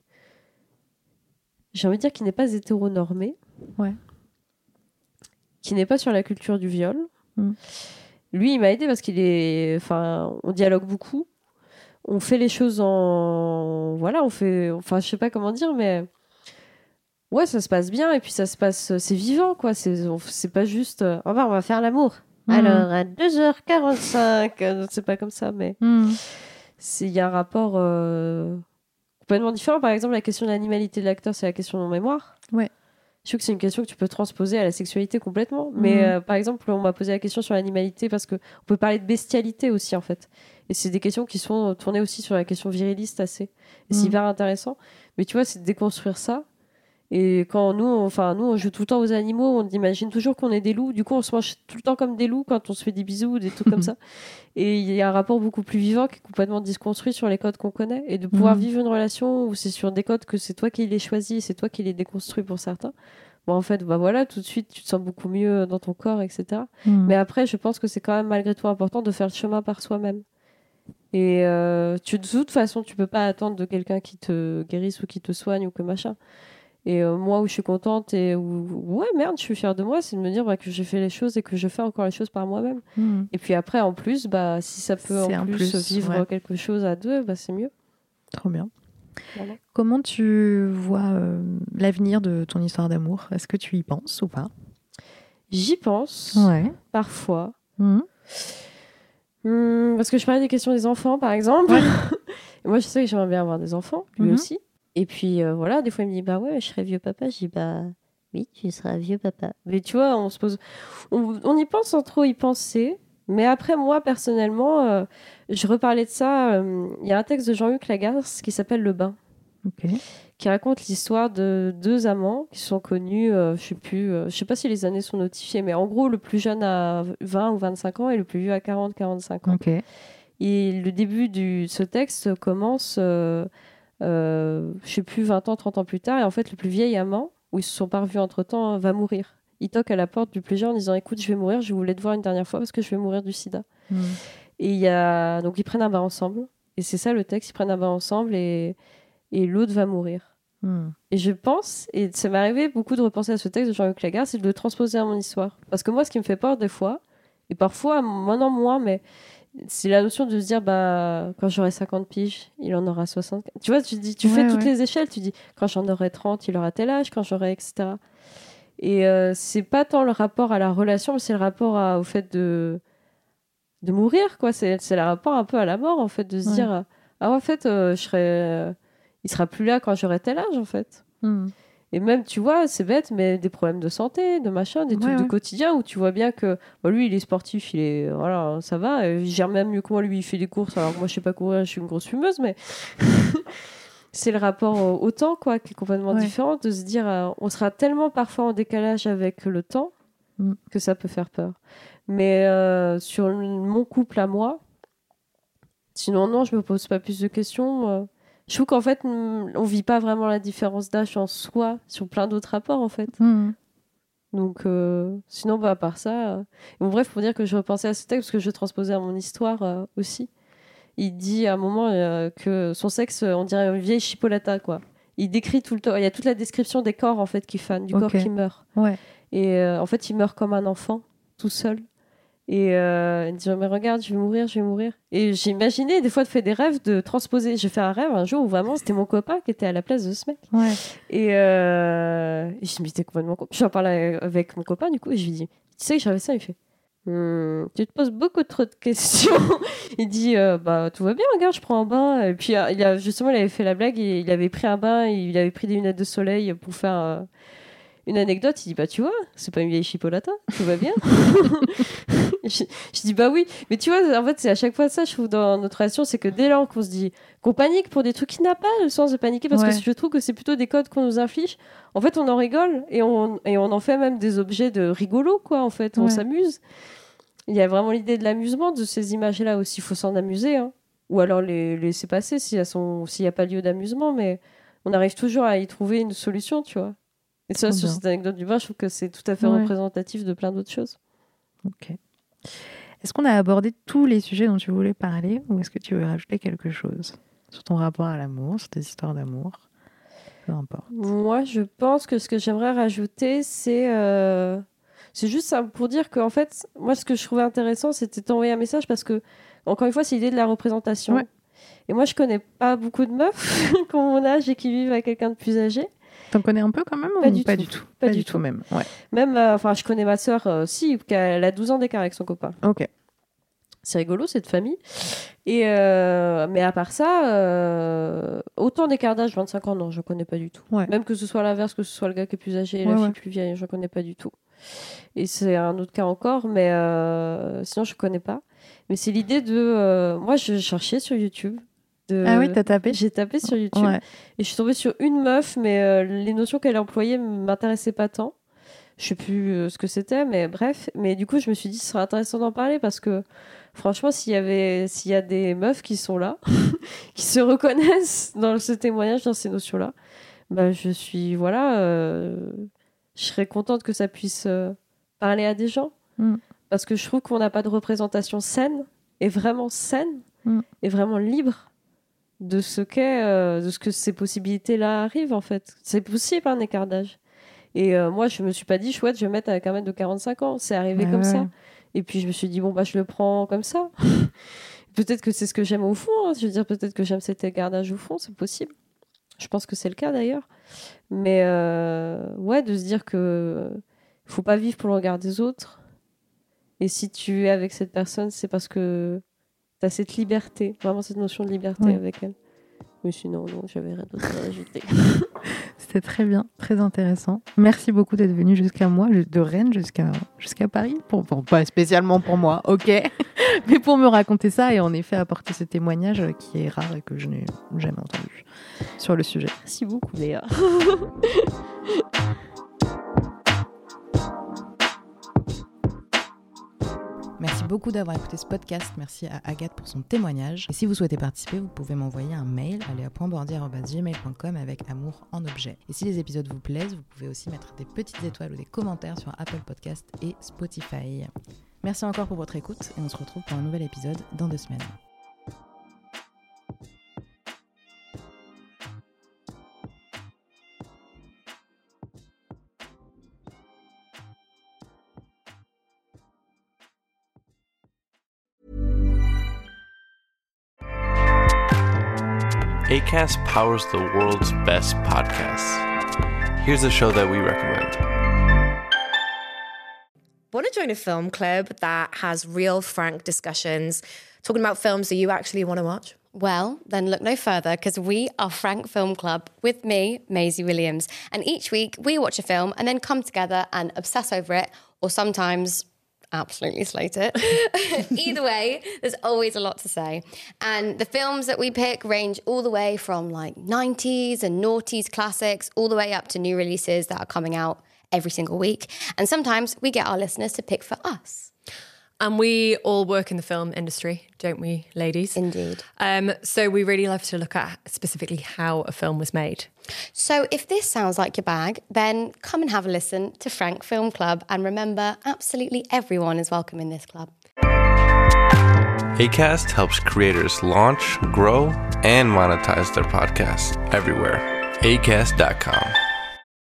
C: j'ai envie de dire, qui n'est pas hétéronormée,
B: Ouais.
C: qui n'est pas sur la culture du viol.
B: Mm.
C: Lui, il m'a aidé parce qu'il est, enfin, on dialogue beaucoup. On fait les choses en, voilà, on fait, enfin, je sais pas comment dire, mais ouais, ça se passe bien et puis ça se passe, c'est vivant, quoi. C'est, on- c'est pas juste, euh, on va, on va faire l'amour.
B: Mm.
C: Alors à deux heures quarante-cinq, euh, c'est pas comme ça, mais
B: Hmm,
C: c'est, il y a un rapport euh, complètement différent. Par exemple, la question de l'animalité de l'acteur, c'est la question de mémoire.
B: Ouais.
C: Je trouve que c'est une question que tu peux transposer à la sexualité complètement. Mais
B: Mhm.
C: euh, par exemple, on m'a posé la question sur l'animalité parce que on peut parler de bestialité aussi en fait. Et c'est des questions qui sont tournées aussi sur la question viriliste assez. Et c'est
B: Mhm.
C: hyper intéressant. Mais tu vois, c'est de déconstruire ça. Et quand nous, on- enfin nous, on joue tout le temps aux animaux, on imagine toujours qu'on est des loups. Du coup, on se mange tout le temps comme des loups quand on se fait des bisous ou des trucs comme ça. Et il y a un rapport beaucoup plus vivant qui est complètement disconstruit sur les codes qu'on connaît. Et de pouvoir
B: Mhm.
C: vivre une relation où c'est sur des codes que c'est toi qui les choisis, c'est toi qui les déconstruis pour certains. Bon, en fait, bah voilà, tout de suite, tu te sens beaucoup mieux dans ton corps, et cetera.
B: hmm.
C: Mais après, je pense que c'est quand même malgré tout important de faire le chemin par soi-même. Et euh, tu, de toute façon, tu peux pas attendre de quelqu'un qui te guérisse ou qui te soigne ou que machin. Et euh, moi, où je suis contente et où, ouais, merde, je suis fière de moi, c'est de me dire bah, que j'ai fait les choses et que je fais encore les choses par moi-même.
B: Mmh.
C: Et puis après, en plus, bah, si ça peut
B: C'est
C: en
B: un
C: plus,
B: plus,
C: vivre
B: ouais.
C: quelque chose à deux, bah, c'est mieux.
B: Trop bien.
C: Voilà.
B: Comment tu vois euh, l'avenir de ton histoire d'amour ? Est-ce que tu y penses ou pas ?
C: J'y pense,
B: Ouais.
C: parfois.
B: Mmh.
C: Hum, parce que je parlais des questions des enfants, par exemple.
B: Ouais.
C: Et moi, je sais que j'aimerais bien avoir des enfants, lui
B: Mhm.
C: aussi. Et puis, euh, voilà, des fois, il me dit, bah ouais, je serai vieux papa. Je dis, bah oui, tu seras vieux papa. Mais tu vois, on se pose... On, on y pense sans trop y penser. Mais après, moi, personnellement, euh, je reparlais de ça. euh, Il y a un texte de Jean-Luc Lagarce qui s'appelle Le Bain,
B: Ok.
C: qui raconte l'histoire de deux amants qui sont connus, euh, je sais plus, euh, je sais pas si les années sont notifiées, mais en gros, le plus jeune a vingt ou vingt-cinq ans et le plus vieux a quarante, quarante-cinq ans.
B: Ok.
C: Et le début de ce texte commence, euh, euh, je sais plus, vingt ans, trente ans plus tard. Et en fait, le plus vieil amant, où ils se sont pas revus entre-temps, va mourir. Il toque à la porte du plus jeune en disant, écoute, je vais mourir, je voulais te voir une dernière fois parce que je vais mourir du sida.
B: Mmh.
C: Et il y a... Donc, ils prennent un bain ensemble. Et c'est ça le texte, ils prennent un bain ensemble et, et l'autre va mourir.
B: Mmh.
C: Et je pense, et ça m'est arrivé beaucoup de repenser à ce texte de Jean-Luc Lagarde, c'est de le transposer à mon histoire. Parce que moi, ce qui me fait peur des fois, et parfois, maintenant moins, mais c'est la notion de se dire, bah, quand j'aurai cinquante piges, il en aura soixante. Tu vois, tu, dis, tu
B: Ouais,
C: fais toutes
B: ouais.
C: les échelles, tu dis, quand j'en aurai trente, il aura tel âge, quand j'aurai, et cetera. Et euh, c'est pas tant le rapport à la relation, mais c'est le rapport à- au fait de, de mourir, quoi. C'est, c'est le rapport un peu à la mort, en fait, de se
B: Ouais.
C: dire, ah, en fait, euh, je serai, euh, il sera plus là quand j'aurai tel âge, en fait.
B: Mmh.
C: Et même, tu vois, c'est bête, mais des problèmes de santé, de machin, des
B: Ouais,
C: trucs de
B: ouais.
C: quotidien où tu vois bien que bah, lui, il est sportif, il est. Voilà, ça va. euh, Il gère même mieux que moi, lui, il fait des courses. Alors que moi, je sais pas courir, je suis une grosse fumeuse, mais c'est le rapport au, au temps, quoi, qui est complètement
B: Ouais.
C: différent. De se dire, euh, on sera tellement parfois en décalage avec le temps
B: Mm.
C: que ça peut faire peur. Mais euh, sur le- mon couple à moi, sinon, non, je me pose pas plus de questions. euh. Je trouve qu'en fait, mm, on vit pas vraiment la différence d'âge en soi sur plein d'autres rapports, en fait.
B: Mmh.
C: Donc, euh, sinon, bah, à part ça. euh, Bon, bref, pour dire que je repensais à ce texte, parce que je le transposais à mon histoire euh, aussi. Il dit à un moment euh, que son sexe, euh, on dirait une vieille chipolata, quoi. Il décrit tout le temps. Il y a toute la description des corps, en fait, qui fanent, du
B: Ok.
C: corps qui meurt.
B: Ouais.
C: Et euh, en fait, il meurt comme un enfant, tout seul. Et euh, il dit, mais regarde, je vais mourir, je vais mourir. Et j'ai imaginé des fois de faire des rêves de transposer. J'ai fait un rêve un jour où vraiment c'était mon copain qui était à la place de ce mec.
B: Ouais.
C: Et, euh, et je me disais complètement con. J'en parlais avec mon copain du coup et je lui dis, tu sais que j'avais ça, il fait, Hum, tu te poses beaucoup trop de questions. Il dit, euh, bah tout va bien, regarde, je prends un bain. Et puis euh, il a justement, il avait fait la blague, il, il avait pris un bain, il avait pris des lunettes de soleil pour faire euh, une anecdote. Il dit, bah tu vois, c'est pas une vieille chipolata, tout va bien. je, je dis, bah oui, mais tu vois, en fait, c'est à chaque fois ça, je trouve, dans notre relation, c'est que dès lors qu'on se dit qu'on panique pour des trucs qui n'ont pas le sens de paniquer, parce
B: Ouais.
C: que je trouve que c'est plutôt des codes qu'on nous inflige, en fait, on en rigole et on, et on en fait même des objets de rigolo, quoi, en fait, on
B: Ouais.
C: s'amuse. Il y a vraiment l'idée de l'amusement de ces images-là aussi, il faut s'en amuser, hein. Ou alors les laisser passer s'il n'y a pas lieu d'amusement, mais on arrive toujours à y trouver une solution, tu vois. Et ça,
B: Trop
C: sur
B: bien.
C: cette anecdote du bain, je trouve que c'est tout à fait
B: Ouais.
C: représentatif de plein d'autres choses.
B: Ok. Est-ce qu'on a abordé tous les sujets dont tu voulais parler ou est-ce que tu veux rajouter quelque chose sur ton rapport à l'amour, sur tes histoires d'amour ? Peu importe.
C: Moi, je pense que ce que j'aimerais rajouter, c'est euh, c'est juste ça pour dire qu'en fait, moi, ce que je trouvais intéressant, c'était d'envoyer un message parce que, encore une fois, c'est l'idée de la représentation.
B: Ouais.
C: Et moi, je connais pas beaucoup de meufs qui ont mon âge et qui vivent avec quelqu'un de plus âgé.
B: T'en connais un peu quand même
C: Pas
B: ou
C: du
B: pas
C: tout.
B: du tout
C: Pas
B: Pas
C: du
B: du tout
C: tout.
B: même. Ouais.
C: Même, euh, enfin, je connais ma sœur, euh, si, qui a- elle a douze ans d'écart avec son copain.
B: Ok.
C: C'est rigolo, cette famille. Et euh, mais à part ça, euh, autant d'écart d'âge, vingt-cinq ans, non, je ne connais pas du tout.
B: Ouais.
C: Même que ce soit l'inverse, que ce soit le gars qui est plus âgé et
B: Ouais,
C: la fille
B: ouais.
C: plus vieille, je ne connais pas du tout. Et c'est un autre cas encore, mais euh, sinon, je ne connais pas. Mais c'est l'idée de... euh, moi, je cherchais sur YouTube. De...
B: Ah oui, t'as tapé ?
C: J'ai tapé sur YouTube.
B: Ouais.
C: Et je suis tombée sur une meuf, mais euh, les notions qu'elle employait ne m'intéressaient pas tant. Je sais plus euh, ce que c'était, mais bref. Mais du coup, je me suis dit, ce serait intéressant d'en parler parce que, franchement, s'il y avait, s'il y a des meufs qui sont là, qui se reconnaissent dans ce témoignage, dans ces notions-là, bah, je suis, voilà, euh, je serais contente que ça puisse euh, parler à des gens.
B: Mm.
C: Parce que je trouve qu'on n'a pas de représentation saine, et vraiment saine, mm. est vraiment libre de ce qu'est, euh, de ce que ces possibilités-là arrivent, en fait. C'est possible, un écart d'âge. Et euh, moi, je me suis pas dit, chouette, je vais mettre avec un mec de quarante-cinq ans. C'est arrivé ouais, comme ouais. ça. Et puis, je me suis dit, bon, bah, je le prends comme ça. Peut-être que c'est ce que j'aime au fond. Hein. Je veux dire, peut-être que j'aime cet écart d'âge au fond, c'est possible. Je pense que c'est le cas, d'ailleurs. Mais, euh, ouais, de se dire que faut pas vivre pour le regard des autres. Et si tu es avec cette personne, c'est parce que tu as cette liberté, vraiment cette notion de liberté oui. avec elle. Mais sinon, non, j'avais rien d'autre à ajouter.
B: C'était très bien, très intéressant. Merci beaucoup d'être venu jusqu'à moi, de Rennes jusqu'à, jusqu'à Paris. Bon, bon, pas spécialement pour moi, ok. Mais pour me raconter ça et en effet apporter ce témoignage qui est rare et que je n'ai jamais entendu sur le sujet.
C: Merci beaucoup, Léa.
B: Merci beaucoup d'avoir écouté ce podcast. Merci à Agathe pour son témoignage. Et si vous souhaitez participer, vous pouvez m'envoyer un mail à léa point bordier arobase gmail point com avec amour en objet. Et si les épisodes vous plaisent, vous pouvez aussi mettre des petites étoiles ou des commentaires sur Apple Podcast et Spotify. Merci encore pour votre écoute et on se retrouve pour un nouvel épisode dans deux semaines.
D: Acast powers the world's best podcasts. Here's a show that we recommend.
E: Want to join a film club that has real, frank discussions, talking about films that you actually want to watch?
F: Well, then look no further, because we are Frank Film Club with me, Maisie Williams. And each week we watch a film and then come together and obsess over it, or sometimes absolutely slate it. Either way, there's always a lot to say. And the films that we pick range all the way from like nineties and noughties classics, all the way up to new releases that are coming out every single week. And sometimes we get our listeners to pick for us.
E: And we all work in the film industry, don't we, ladies?
F: Indeed.
E: Um, so we really love to look at specifically how a film was made.
F: So if this sounds like your bag, then come and have a listen to Frank Film Club. And remember, absolutely everyone is welcome in this club.
D: Acast helps creators launch, grow, and monetize their podcasts everywhere. acast dot com.